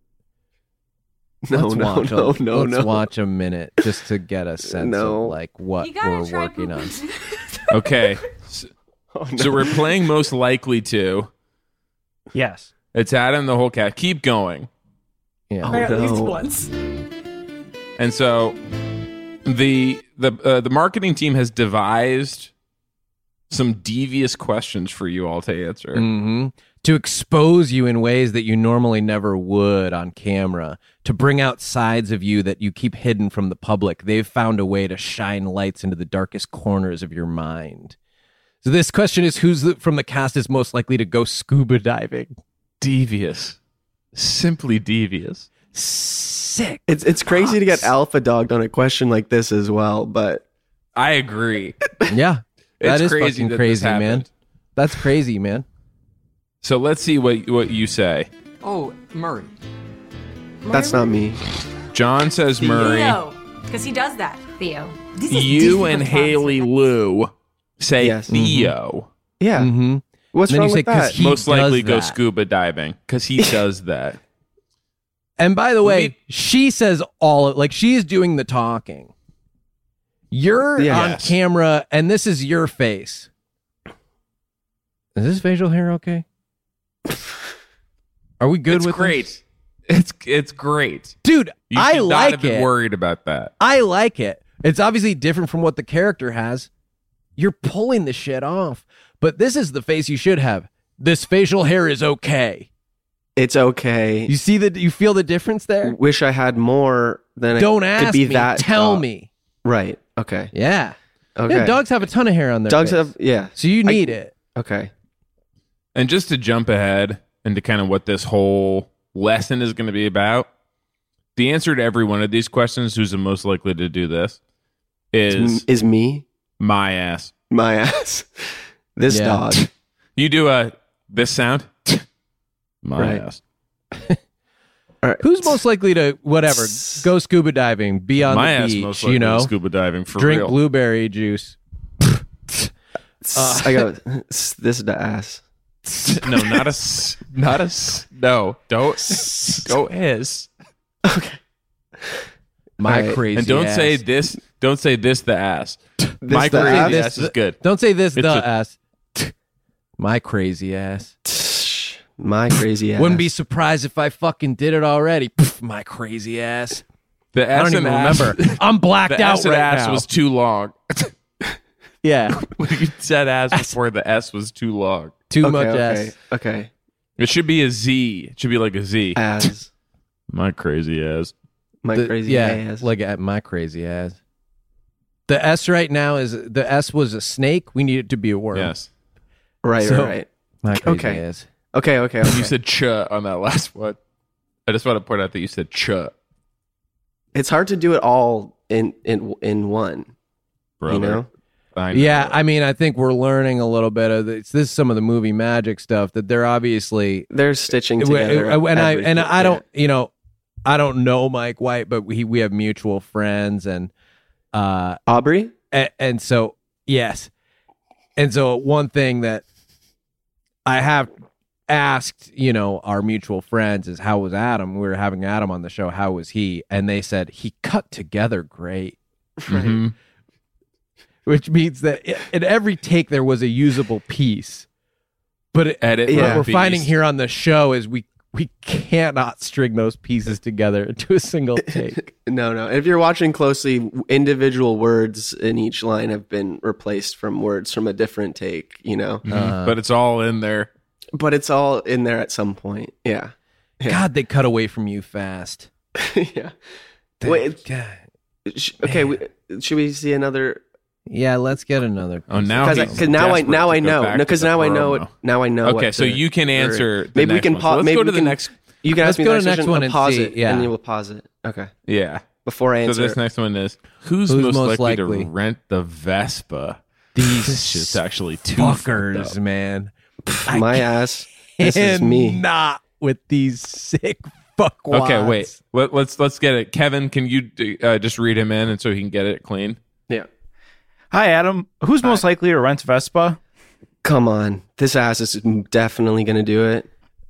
F: No,
D: Let's
F: no,
D: watch
F: no,
D: a,
F: no,
D: let's
F: no.
D: watch a minute just to get a sense
F: No.
D: of like what we're working on.
C: Okay.
F: Oh, no.
C: So we're playing most likely to.
E: Yes.
C: It's Adam the whole cat. Keep going.
D: Yeah.
F: Oh,
B: At least
F: no.
B: once.
C: And so the marketing team has devised some devious questions for you all to answer.
D: Mm-hmm. To expose you in ways that you normally never would on camera, to bring out sides of you that you keep hidden from the public. They've found a way to shine lights into the darkest corners of your mind. So this question is, from the cast is most likely to go scuba diving?
C: Devious. Simply devious.
D: Sick.
F: It's crazy to get alpha dogged on a question like this as well, but
C: I agree.
D: Yeah. That
C: It's
D: is
C: crazy
D: fucking
C: that this
D: crazy, man.
C: happened.
D: That's crazy, man.
C: So let's see what you say.
I: Oh, Murray.
F: that's not me.
C: John says Murray.
J: Theo, because he does that. Theo. This is
C: You
J: different
C: and
J: from
C: Haley Lou say
F: Yes.
C: Theo.
F: Yeah.
D: Mm-hmm.
F: What's
D: Then
F: wrong
D: you say,
F: with
D: 'cause
F: that?
D: he
C: Most likely
D: does
C: go
D: that.
C: scuba diving because he does that.
D: And by the way,
C: We-
D: she says all like she is doing the talking. You're on
C: Yes.
D: camera, and this is your face. Is this facial hair okay? Are we good
C: It's
D: with
C: great.
D: this?
C: It's great.
D: Dude,
C: You
D: I
C: should not
D: like
C: have been
D: it.
C: worried about that.
D: I like it. It's obviously different from what the character has. You're pulling the shit off. But this is the face you should have. This facial hair is okay.
F: It's okay.
D: You see you feel the difference there?
F: Wish I had more than
D: Don't
F: it
D: ask
F: could be
D: me.
F: that.
D: Tell me.
F: Right. Okay.
D: Yeah.
F: Okay.
D: Yeah, dogs have a ton of hair on their
F: Dogs
D: face.
F: have, yeah.
D: So you need it.
F: Okay.
C: And just to jump ahead into kind of what this whole lesson is going to be about, the answer to every one of these questions, who's the most likely to do this, is
F: me.
C: my ass.
F: My ass. This
D: Yeah.
F: dog.
C: You do this sound? My
F: Right.
C: ass.
F: All right.
D: Who's most likely to whatever go scuba diving, be on
C: My
D: the
C: ass
D: beach,
C: most likely to scuba diving for
D: drink
C: real.
D: blueberry juice.
F: I go, this the ass.
C: No, no, don't go is.
D: My
F: All right.
D: crazy
C: And don't
D: ass.
C: say this. Don't say this. The ass. My
F: the
C: crazy
F: ass?
C: ass is good.
D: Don't say this
C: It's
D: the
C: a-
D: ass. My crazy ass.
F: My crazy ass.
D: Wouldn't be surprised if I fucking did it already. Pff, my crazy ass.
C: The
D: I
C: ass
D: don't even
C: and ass-
D: remember. I'm blacked
C: The
D: out
C: S and
D: right
C: ass
D: now.
C: was too long.
D: Yeah,
C: You said ass before the S was too long.
D: too
F: okay,
D: much
F: okay.
D: ass.
F: Okay.
C: It should be a Z. It should be like a Z.
F: Ass.
C: My crazy ass.
F: My crazy
D: yeah,
F: ass.
D: look at my crazy ass. The S right now is the S was a snake. We need it to be a worm.
C: Yes.
F: right,
D: so-
F: right.
D: My crazy
F: Okay.
D: ass.
F: Okay, okay,
C: You
F: okay.
C: said ch on that last one. I just want to point out that you said ch,
F: It's hard to do it all in one.
C: brother.
F: You know?
C: I know.
D: Yeah, I mean, I think we're learning a little bit of this. This is some of the movie magic stuff that they're obviously
F: They're stitching together.
D: and I
F: everything.
D: don't, you know, I don't know Mike White, but we have mutual friends, and
F: Aubrey?
D: and so yes, and so one thing that I have asked, you know, our mutual friends is how was Adam? We were having Adam on the show. How was he? And they said he cut together great,
C: Mhm.
D: which means that in every take there was a usable piece. But
C: Edit.
F: Yeah.
D: what we're
C: beast.
D: finding here on the show is we cannot string those pieces together into a single take.
F: No. If you're watching closely, individual words in each line have been replaced from words from a different take, you know?
C: But it's all in there.
F: But it's all in there at some point. Yeah.
D: God, they cut away from you fast.
F: Yeah. Wait,
D: God.
F: okay, should we see another?
D: Yeah, let's get another.
C: Oh, now
F: Because
C: he's
F: now I
C: desperate to go
F: know.
C: back
F: No, because
C: to the
F: now I know.
C: promo.
F: Now I know.
C: Okay,
F: what
C: so
F: to-
C: you can answer. The
F: Maybe we
C: next
F: can
C: one. So
F: pause.
C: let's
F: Maybe
C: go
F: we
C: to the
F: can-
C: next.
F: You can
D: Let's
F: ask me
D: go
F: the
D: to the
F: next
D: next
F: question.
D: one
F: I'll
D: and
F: pause
D: see,
F: it,
D: yeah.
F: and you will pause it. Okay,
C: Yeah.
F: before I
C: So
F: answer.
C: this next one is who's
D: Who's
C: most likely to
D: likely?
C: rent the Vespa?
D: These
C: This shit's actually too fucked
D: fuckers,
C: up.
D: man.
F: My ass. This is me.
D: Not with these sick fuckwads.
C: Okay, wait. Let's get it. Kevin, can you just read him in and so he can get it clean?
F: Yeah.
E: Hi, Adam. Who's most likely to rent Vespa?
F: Come on, this ass is definitely going to do it.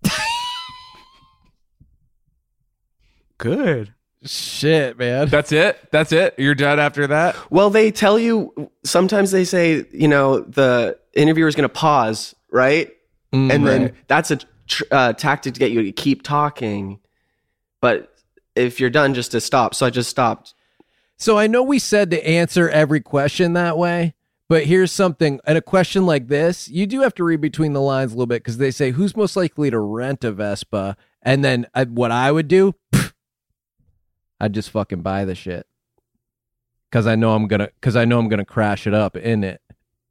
E: Good.
D: Shit, man.
C: That's it. That's it. You're done after that.
F: Well, they tell you sometimes. They say, you know, the interviewer is going to pause, right? And then that's a tactic to get you to keep talking. But if you're done, just to stop. So I just stopped.
D: So I know we said to answer every question that way, but here's something. In a question like this, you do have to read between the lines a little bit because they say, who's most likely to rent a Vespa? And then what I would do, I'd just fucking buy the shit. Because I know I'm gonna crash it up in it.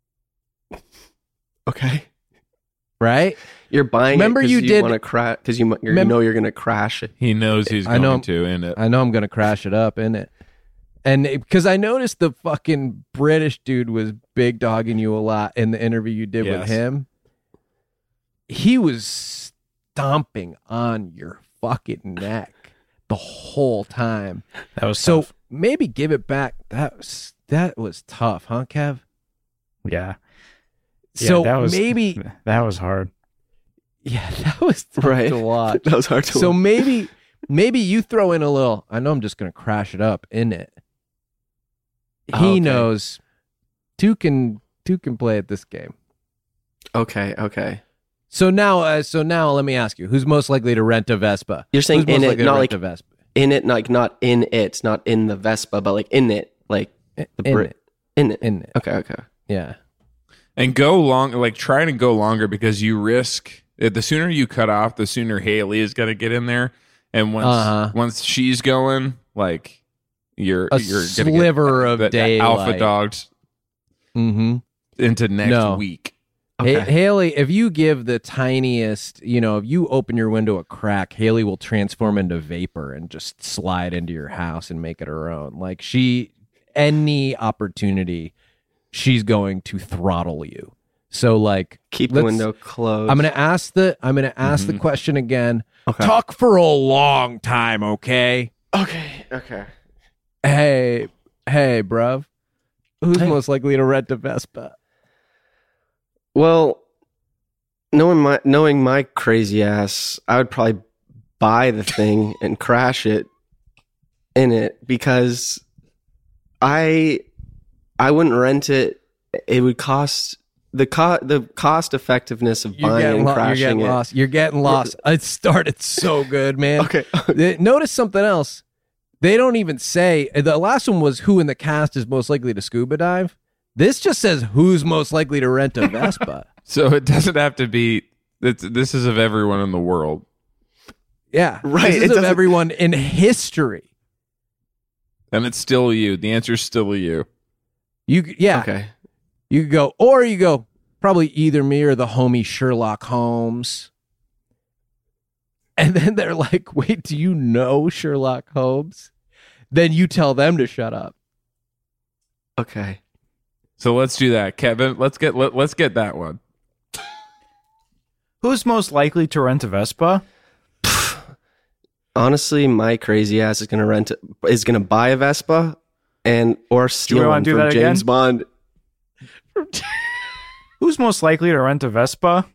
F: Okay.
D: Right?
F: You're buying
D: Remember
F: it
D: you
F: because
D: did-
F: want to crash because you know you're going to crash it.
C: He knows he's
D: I know-
C: going to in it.
D: I know I'm gonna crash it up in it. And because I noticed the fucking British dude was big dogging you a lot in the interview you did with
C: Yes.
D: him. He was stomping on your fucking neck the whole time.
E: That was
D: So
E: tough.
D: maybe give it back. That was tough, huh, Kev?
E: Yeah.
D: So
E: that was,
D: maybe
E: that was hard.
D: yeah, that was tough
F: Right.
D: to watch.
F: That was hard to.
D: So maybe you throw in a little. I know I'm just gonna crash it up in it.
F: Okay.
D: knows two can play at this game.
F: Okay.
D: So now let me ask you, who's most likely to rent a Vespa?
F: You're saying
D: Who's most
F: in it,
D: likely to
F: not
D: rent
F: like
D: a Vespa?
F: in it, like not in it, not in the Vespa, but like in it, like the
D: In
F: Brit.
D: it.
F: In it.
D: In it.
F: Okay.
D: Yeah.
C: And go long, like try to go longer because you risk the sooner you cut off, the sooner Haley is going to get in there. And once she's going, like you're
D: A
C: gonna
D: sliver of
C: the
D: daylight.
C: alpha dogs
D: Mm-hmm.
C: into next week.
F: Okay.
D: Haley, if you give the tiniest, if you open your window a crack, Haley will transform into vapor and just slide into your house and make it her own. Like any opportunity, she's going to throttle you. So like,
F: Keep the window closed.
D: I'm gonna ask the question again.
F: Okay.
D: Talk for a long time, okay?
F: Okay.
D: Hey, bruv. Who's most likely to rent a Vespa?
F: Well, knowing my crazy ass, I would probably buy the thing and crash it in it because I wouldn't rent it. It would cost the cost effectiveness of buying and crashing it.
D: You're getting lost. It started so good, man.
F: Okay.
D: Notice something else. They don't even say, the last one was who in the cast is most likely to scuba dive. This just says who's most likely to rent a Vespa.
C: So it doesn't have to be. This is of everyone in the world.
D: Yeah,
F: Right,
D: This
F: it
D: is of
F: doesn't-
D: everyone in history.
C: And it's still you. The answer's still you.
F: Okay.
D: You could go, or you go, probably either me or the homie Sherlock Holmes. And then they're like, wait, do you know Sherlock Holmes? Then you tell them to shut up.
F: Okay.
C: So let's do that, Kevin. Let's get that one.
E: Who's most likely to rent a Vespa?
F: Honestly, my crazy ass is gonna buy a Vespa or steal
E: wanna
F: one
E: do
F: from
E: that
F: James
E: again?
F: Bond.
E: Who's most likely to rent a Vespa?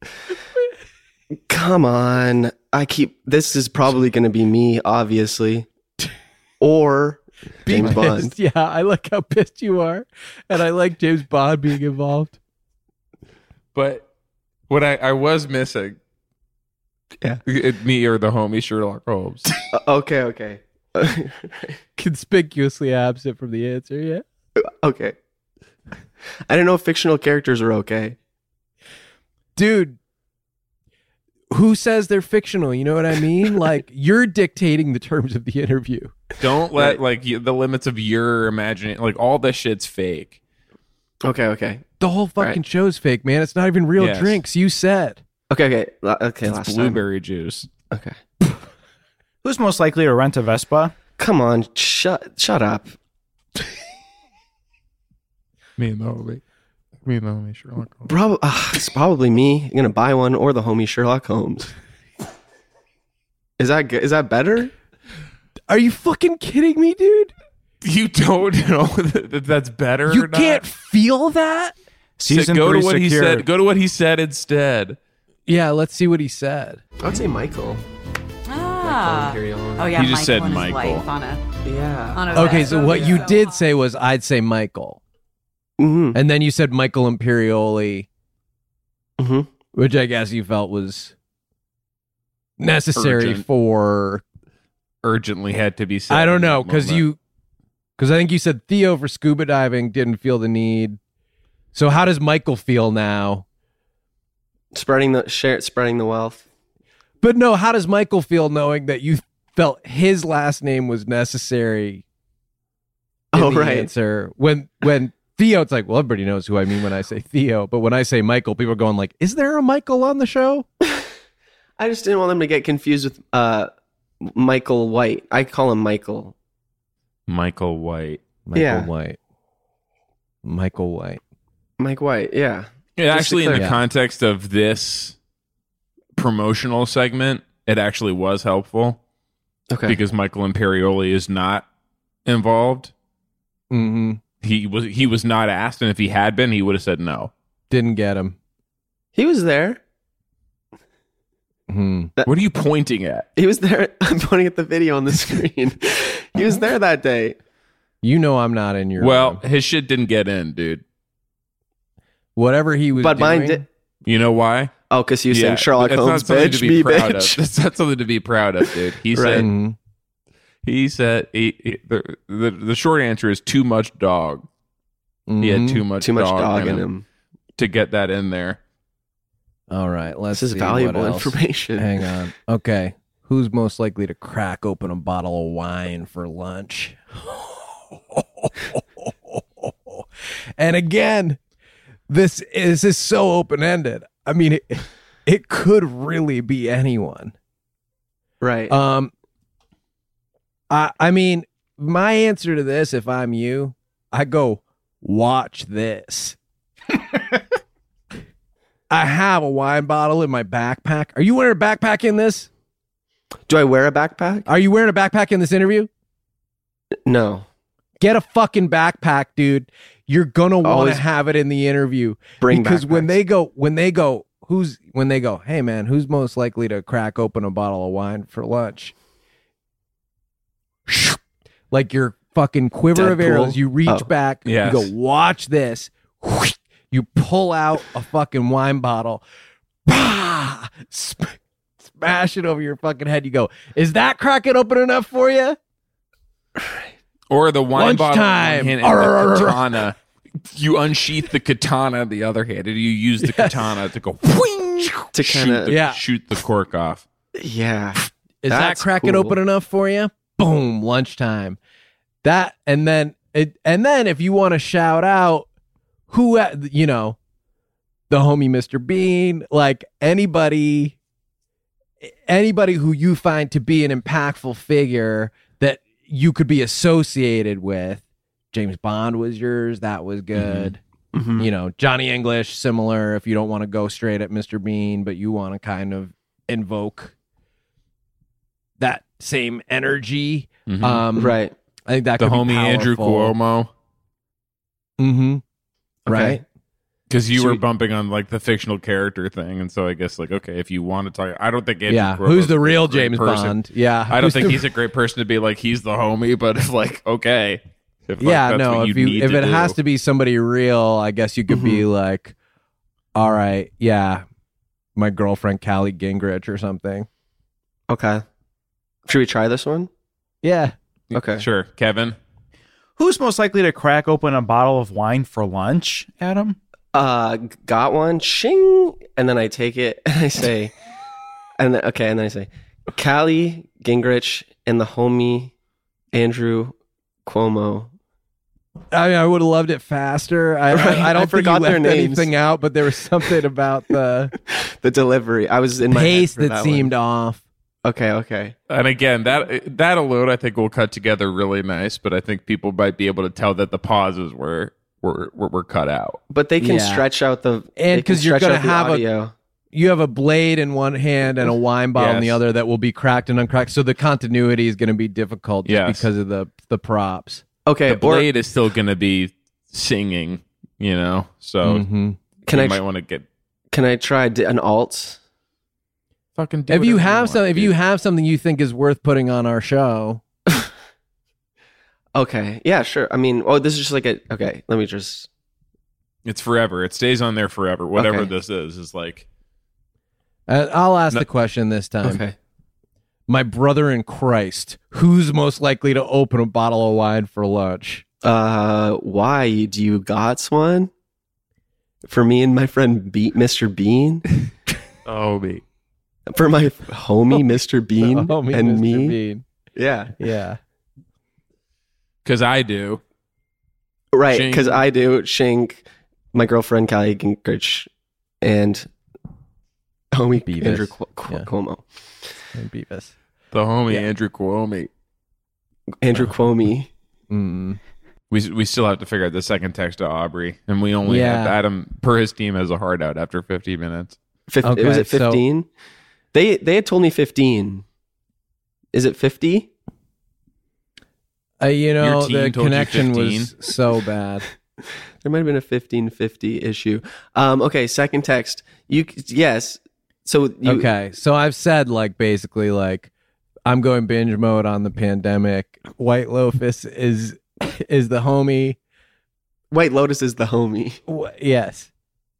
F: Come on. This is probably going to be me, obviously. Or James Bond.
D: Pissed. Yeah, I like how pissed you are. And I like James Bond being involved.
C: But what I was missing, me or the homie Sherlock Holmes.
F: Okay.
D: Conspicuously absent from the answer, yeah.
F: Okay. I don't know if fictional characters are okay.
D: Dude, who says they're fictional? You know what I mean? Like, you're dictating the terms of the interview.
C: Don't let the limits of your imagination. Like all this shit's fake.
F: Okay.
D: The whole fucking show's fake, man. It's not even real
C: Yes.
D: drinks. You said.
F: Okay.
C: It's
F: Last
C: blueberry juice.
F: time. Okay.
E: Who's most likely to rent a Vespa?
F: Come on. Shut up.
C: Me and the homie Sherlock Holmes.
F: It's probably me. I'm going to buy one or the homie Sherlock Holmes. Is that good? Is that better?
D: Are you fucking kidding me, dude?
C: You don't know that that's better.
D: You
C: or not?
D: can't feel that?
E: Season
C: go to
E: 3
C: what he
E: secured.
C: said. Go to what he said instead.
D: Yeah, let's see what he said.
F: I would say Michael.
J: Ah.
F: Imperial.
J: Oh yeah,
C: He just said
J: and his
C: Michael.
J: wife on a
F: Yeah.
D: Okay, so what you did say was I'd say Michael.
F: Mm-hmm.
D: And then you said Michael Imperioli,
F: Mm-hmm.
D: which I guess you felt was necessary
C: Urgent.
D: for...
C: Urgently had to be said.
D: I don't
C: in
D: know,
C: that
D: because
C: moment.
D: I think you said Theo for scuba diving didn't feel the need. So how does Michael feel now?
F: Spreading the wealth.
D: But no, how does Michael feel knowing that you felt his last name was necessary? in
F: Oh,
D: the
F: right.
D: Answer when Theo, it's like, well, everybody knows who I mean when I say Theo, but when I say Michael, people are going like, "Is there a Michael on the show?"
F: I just didn't want them to get confused with Michael White. I call him Michael.
C: Michael White.
F: Yeah.
D: Michael White.
F: Mike White, yeah.
C: Yeah,
F: Just to
C: actually, in the
F: clarify.
C: context of this promotional segment, it actually was helpful
F: Okay.
C: because Michael Imperioli is not involved.
D: Mm-hmm.
C: He was not asked, and if he had been, he would have said no.
D: Didn't get him.
F: He was there.
D: Hmm.
C: What are you pointing at?
F: He was there. I'm pointing at the video on the screen. He was there that day.
D: You know I'm not in your
C: Well,
D: room.
C: his shit didn't get in, dude.
D: Whatever he was
F: But
D: doing.
F: mine did.
C: You know why?
F: Oh, because you saying Sherlock
C: it's
F: Holmes,
C: not something
F: bitch,
C: to be
F: me,
C: proud
F: bitch.
C: of. It's not something to be proud of, dude. He
F: Right.
C: said.
D: Mhm.
C: He said the short answer is too much dog. He had
D: Mhm.
C: too much
F: Too much
C: dog,
F: dog in him.
C: to get that in there.
D: All right, let's
F: This is
D: see
F: valuable
D: what else.
F: information.
D: Hang on. Okay. Who's most likely to crack open a bottle of wine for lunch? And again, this is so open-ended. I mean, it could really be anyone.
F: Right.
D: I mean, my answer to this, if I'm you, I go, watch this. I have a wine bottle in my backpack. Are you wearing a backpack in this?
F: Do I wear a backpack?
D: Are you wearing a backpack in this interview?
F: No.
D: Get a fucking backpack, dude. You're gonna want to
F: Always
D: have it in the interview.
F: bring
D: because when
F: backpacks.
D: they go, hey man, who's most likely to crack open a bottle of wine for lunch? Like your fucking quiver of
F: Deadpool?
D: arrows, you reach
F: Oh.
D: back,
C: Yes.
D: you go, watch this. You pull out a fucking wine bottle, bah! Smash it over your fucking head. You go, is that cracking open enough for you?
C: Or the wine bottle
D: Lunchtime.
C: in one hand and the katana. You unsheath the katana the other hand, and you use the katana to go whing,
F: To kinda-
C: shoot the cork off.
F: Yeah.
D: Is that
F: That's
D: cracking
F: cool.
D: open enough for you? Boom, lunchtime. That and then if you want to shout out who the homie Mr. Bean, like anybody who you find to be an impactful figure that you could be associated with. James Bond was yours. That was good.
F: Mhm.
D: Johnny English, similar if you don't want to go straight at Mr. Bean, but you want to kind of invoke that same energy.
C: Mhm.
F: Right.
D: I think that
C: The
D: could
C: homie
D: be
C: Andrew Cuomo.
D: Mm-hmm.
F: Okay.
D: Right.
C: Because you were
F: Sweet.
C: bumping on like the fictional character thing, and so I guess like okay, if you want to talk, I don't think Andrew
D: Yeah.
C: Cuomo's
D: Who's the
C: a
D: real
C: great
D: James
C: person.
D: Bond? Yeah.
C: I don't
D: Who's
C: think
D: the-
C: he's a great person to be like he's the homie, but if like okay, if like,
D: Yeah.
C: that's
D: No.
C: what
D: If
C: need
D: if
C: to
D: it
C: do.
D: has to be somebody real, I guess you could be like, all right, yeah, my girlfriend Callie Gingrich or something.
F: Okay. Should we try this one?
D: Yeah.
F: Okay.
C: Sure, Kevin.
E: Who's most likely to crack open a bottle of wine for lunch, Adam?
F: Got one, shing, and then I take it and I say, and then I say, Callie Gingrich and the homie Andrew Cuomo.
D: I mean, I would have loved it faster. I
F: Right.
D: don't
F: I
D: think you
F: forgot their
D: left
F: names.
D: anything out, but there was something about the
F: The delivery. I was in my
D: pace
F: head for
D: that
F: one.
D: seemed off.
F: Okay.
C: And again, that alone, I think will cut together really nice. But I think people might be able to tell that the pauses were cut out.
F: But they can
D: Yeah.
F: stretch out the
D: And
F: they can
D: 'cause you're
F: stretch
D: gonna
F: out the
D: have
F: audio.
D: You have a blade in one hand and a wine bottle in the
C: Yes.
D: other that will be cracked and uncracked. So the continuity is going to be difficult just
C: Yes.
D: because of the props.
F: Okay,
C: The blade is still going to be singing, So
D: Mhm.
F: can
C: you
F: I
C: might want to get
F: can I try an alt?
C: fucking. Do
D: If you
C: whatever
D: have
C: want,
D: some, if
C: dude.
D: you have something you think is worth putting on our show,
F: Okay, yeah, sure. I mean, this is just like okay. Let me just.
C: It's forever. It stays on there forever. Whatever
F: Okay.
C: this is like.
D: I'll ask
C: No-
D: the question this time.
F: Okay.
D: My brother in Christ, who's most likely to open a bottle of wine for lunch?
F: Why do you got one? For me and my friend Mr. Bean.
C: Oh, me.
F: For my homie Mr. Bean
D: Homie
F: and
D: Mr.
F: me.
D: Bean.
F: Yeah.
D: Yeah.
C: Because I do.
F: Right,
C: Shink.
F: because I do. Shink, my girlfriend Callie Gingrich, and homie
D: Beavis.
F: Andrew
D: Yeah.
F: Cuomo.
D: And Beavis.
C: The homie
D: Yeah.
C: Andrew Cuomo.
F: Andrew Cuomo.
D: Mm.
C: We still have to figure out the second text to Aubrey, and we only have
D: Yeah.
C: Adam per his team has a hard out after 50 minutes.
D: Okay,
F: Was it
D: so-
F: 15? They had told me 15. Is it 50?
D: You know,
C: Your team
D: the
C: told you
D: connection
C: 15?
D: was so bad.
F: There might have been a 1550 issue. Okay, second text. Yes. So you
D: Okay, so I've said basically I'm going binge mode on the pandemic. White Loaf is is the homie.
F: White Lotus is the homie.
D: Yes.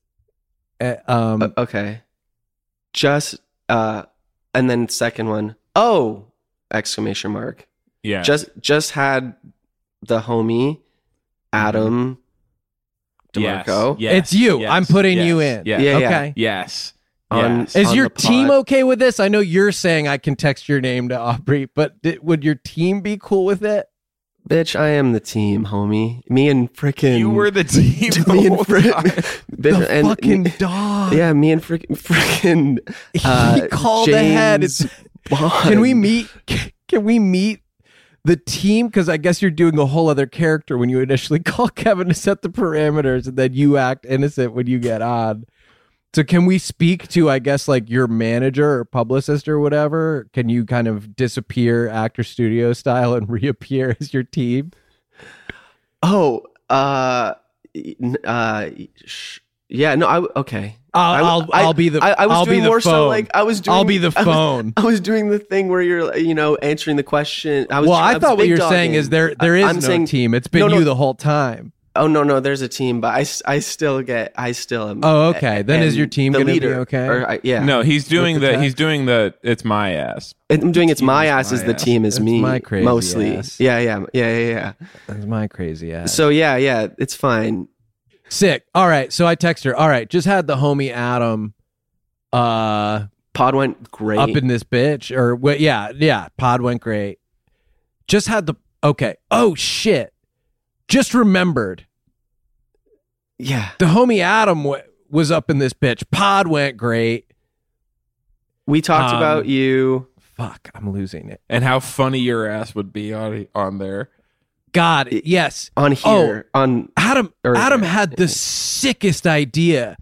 F: Okay. Just and then second one. Oh! Exclamation mark.
C: Yeah.
F: Just had the homie Adam DeMarco.
C: Yes.
D: It's you.
C: Yes.
D: I'm putting
C: Yes.
D: you in.
C: Yes.
F: Yeah, yeah.
D: Okay.
C: Yes.
F: On-
C: Yes.
D: Is your
F: the pod.
D: team okay with this? I know you're saying I can text your name to Aubrey, but would your team be cool with it?
F: Bitch, I am the team, homie. Me and frickin'
C: You were the team.
F: me and
C: the whole time.
D: The fucking dog.
F: Yeah, me and frickin'
D: He called ahead.
F: James
D: It's,
F: Bond.
D: can we meet? Can we meet the team? Because I guess you're doing a whole other character when you initially call Kevin to set the parameters, and then you act innocent when you get on. So can we speak to, I guess, like your manager or publicist or whatever? Can you kind of disappear Actor Studio style and reappear as your team?
F: Oh, yeah, no, okay.
D: I'll be the.
F: I was
D: I'll
F: doing
D: be the
F: more
D: phone.
F: so like I was doing.
D: I'll be the phone.
F: I was doing the thing where you're, answering the question. I
D: I thought what
F: big
D: you're saying
F: dogging.
D: is there is
F: I'm
D: no
F: saying-
D: team. It's been
F: No, no.
D: you the whole time.
F: Oh no, there's a team, but I still am.
D: Oh, okay. Then is your team
F: the
D: gonna be
F: leader?
D: okay?
F: Yeah.
C: No, he's doing
D: With the
C: the.
D: track?
C: He's doing the. It's my ass.
F: I'm doing it's my
C: Team is
F: ass
C: my
F: is the
C: ass.
F: team is
D: It's
F: me
D: my crazy
F: mostly.
D: ass.
F: Yeah.
D: That's my crazy ass.
F: So yeah, it's fine.
D: Sick. All right. So I text her. All right. Just had the homie Adam
F: Pod went great.
D: up in this bitch. Or yeah. Pod went great. Just had the okay. Oh shit. Just remembered.
F: Yeah.
D: The homie Adam was up in this bitch. Pod went great.
F: We talked about you.
D: Fuck, I'm losing it.
C: And how funny your ass would be on there.
D: God, yes.
F: On here. On
D: Adam
F: Or-
D: had the sickest idea.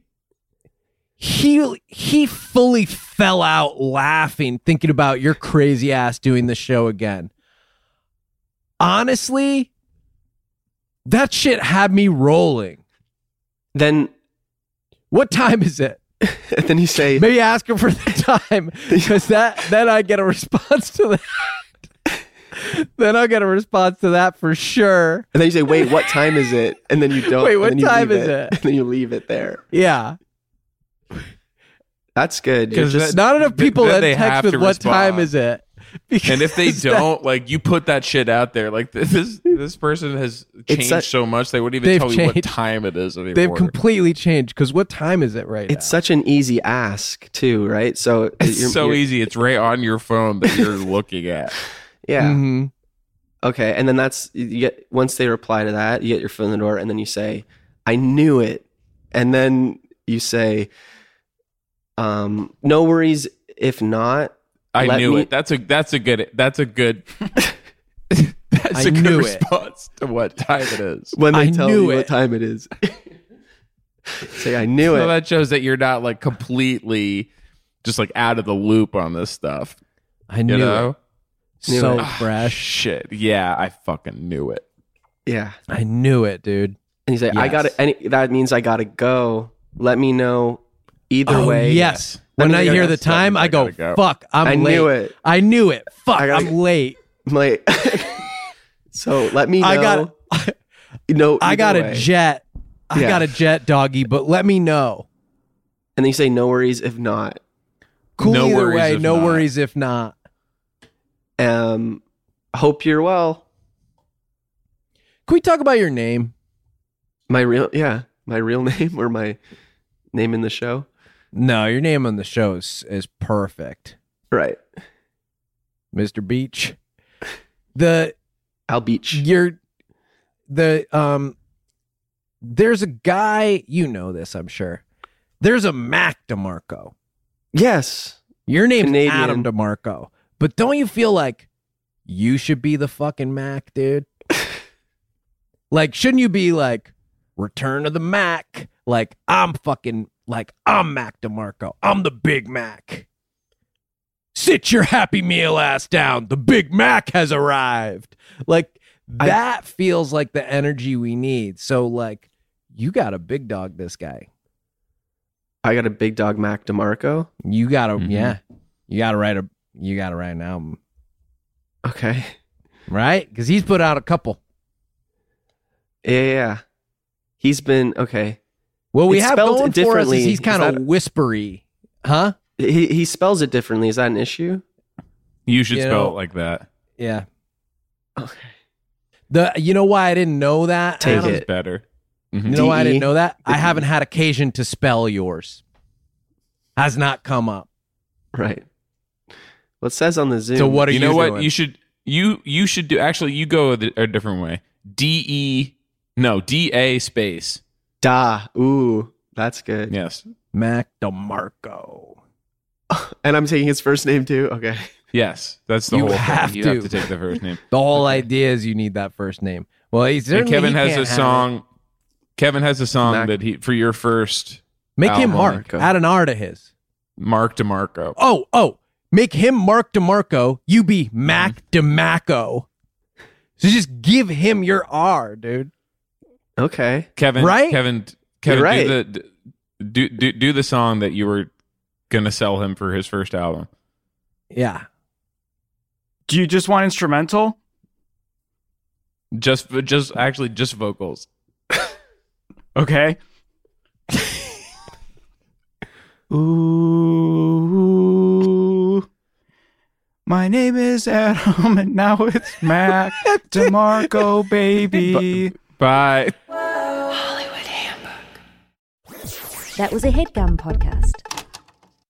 D: He fully fell out laughing thinking about your crazy ass doing the show again. Honestly, that shit had me rolling.
F: then
D: What time is it?
F: then you say
D: Maybe ask him for the time because then I get a response to that. Then I'll get a response to that for sure.
F: and then you say, wait, what time is it? And then you don't.
D: Wait,
F: and
D: what
F: then you
D: time
F: leave
D: is it?
F: And then you leave it there.
D: Yeah.
F: That's good. You're
C: Because
F: just-
D: Not enough people
C: then
D: that
C: they
D: text
C: have
D: with
C: to
D: what time
C: respond.
D: is it.
C: And if they
D: Because that-
C: don't, like, you put that shit out there, like this person has changed
F: such-
C: so much they wouldn't even
D: They've
C: tell you what
D: changed.
C: time it is anymore.
D: they've completely changed. Because what time is it right
F: it's
D: now?
F: such an easy ask too, right? So
C: It's so easy. It's right on your phone that you're looking at.
F: Yeah.
D: Mhm.
F: Okay. And then you get once they reply to that, you get your foot in the door, and then you say, "I knew it," and then you say, "No worries if not."
C: I
F: Let
C: knew
F: me-
C: it. That's a good that's a good
D: I
C: good
D: knew it.
C: response to what time it is.
F: When they
D: I
F: tell
D: knew
F: you
D: it.
F: what time it is. Say, "I knew
C: So
F: it."
C: that shows that you're not like completely just like out of the loop on this stuff.
D: I
C: You
D: knew
C: know?
D: it. So
C: Ah,
D: fresh.
C: Shit. Yeah, I fucking knew it.
F: Yeah.
D: I knew it, dude.
F: And you say, "I
D: Yes.
F: got to." That means I got to go. Let me know either
D: Oh,
F: way.
D: yes.
F: That
D: When
F: means
D: I
F: gotta
D: hear
F: go.
D: the time,
C: means
D: I
C: I
D: go,
C: gotta go.
D: fuck, I'm
F: I
D: late.
F: knew it.
D: I knew it. Fuck,
F: I gotta-
D: I'm late.
F: I'm like, so let me know.
D: I got I got
F: either
D: a
F: way.
D: jet. I
F: Yeah.
D: got a jet, doggy, but let me know.
F: And then you say, "No worries if not."
D: Cool
C: No
D: either
C: worries
D: way.
C: if
D: No
C: not.
D: worries if not.
F: Hope you're well.
D: Can we talk about your name?
F: My real name or my name in the show.
D: No, your name on the show is perfect.
F: Right.
D: Mr. Beach. The
F: Al Beach.
D: You're there's a guy, you know this, I'm sure. There's a Mac DeMarco.
F: Yes.
D: Your name's
F: Canadian.
D: Adam DeMarco. But don't you feel like you should be the fucking Mac, dude? Like, shouldn't you be like Return of the Mac? Like, I'm Mac DeMarco. I'm the Big Mac. Sit your Happy Meal ass down. The Big Mac has arrived. Like, that feels like the energy we need. So, like, you got to big dog this guy.
F: I got a big dog Mac DeMarco.
D: You got to,
C: Mhm.
D: yeah. You got to write an album,
F: Okay.
D: right? Because he's put out a couple.
F: Yeah. He's been okay.
D: Well, we
F: It's
D: have
F: spelled
D: going for us is
F: differently.
D: he's
F: Is
D: kind of
F: that-
D: whispery, huh?
F: He spells it differently. Is that an issue?
C: You should
D: You
C: spell
D: know-
C: it like that.
D: Yeah.
F: Okay.
D: You know why I didn't know that?
F: Take
D: Adam?
F: it.
C: It's better.
D: You know why I didn't
F: DE?
D: know that? I haven't had occasion to spell yours. Has not come up.
F: Right. Well, it says on the Zoom.
D: So what are
C: You
D: you
C: know what?
D: doing?
C: You should do. Actually, you go a different way. DA space.
F: Da. Ooh, that's good.
C: Yes.
D: Mac DeMarco.
F: And I'm taking his first name too. Okay.
C: Yes. That's the
D: You
C: whole
D: have
C: thing. You
D: to.
C: have to take the first name.
D: The whole idea is you need that first name. Well, he's
C: And Kevin
D: he
C: has
D: can't
C: a
D: have
C: song. Kevin has a song
F: Mac-
C: that he for your first
D: it. Make him
C: album.
D: Mark. Add an R to his.
C: Mark DeMarco.
D: Oh. Make him Mark DeMarco. You be Mac DeMaco. So just give him your R, dude.
F: Okay.
C: Kevin.
D: Right?
C: Kevin.
F: You're right.
C: Do the song that you were gonna sell him for his first album.
D: Yeah.
E: Do you just want instrumental?
C: Just vocals.
E: Okay. Ooh. My name is Adam, and now it's Mac DeMarco, baby.
C: Bye.
A: That was a HeadGum podcast.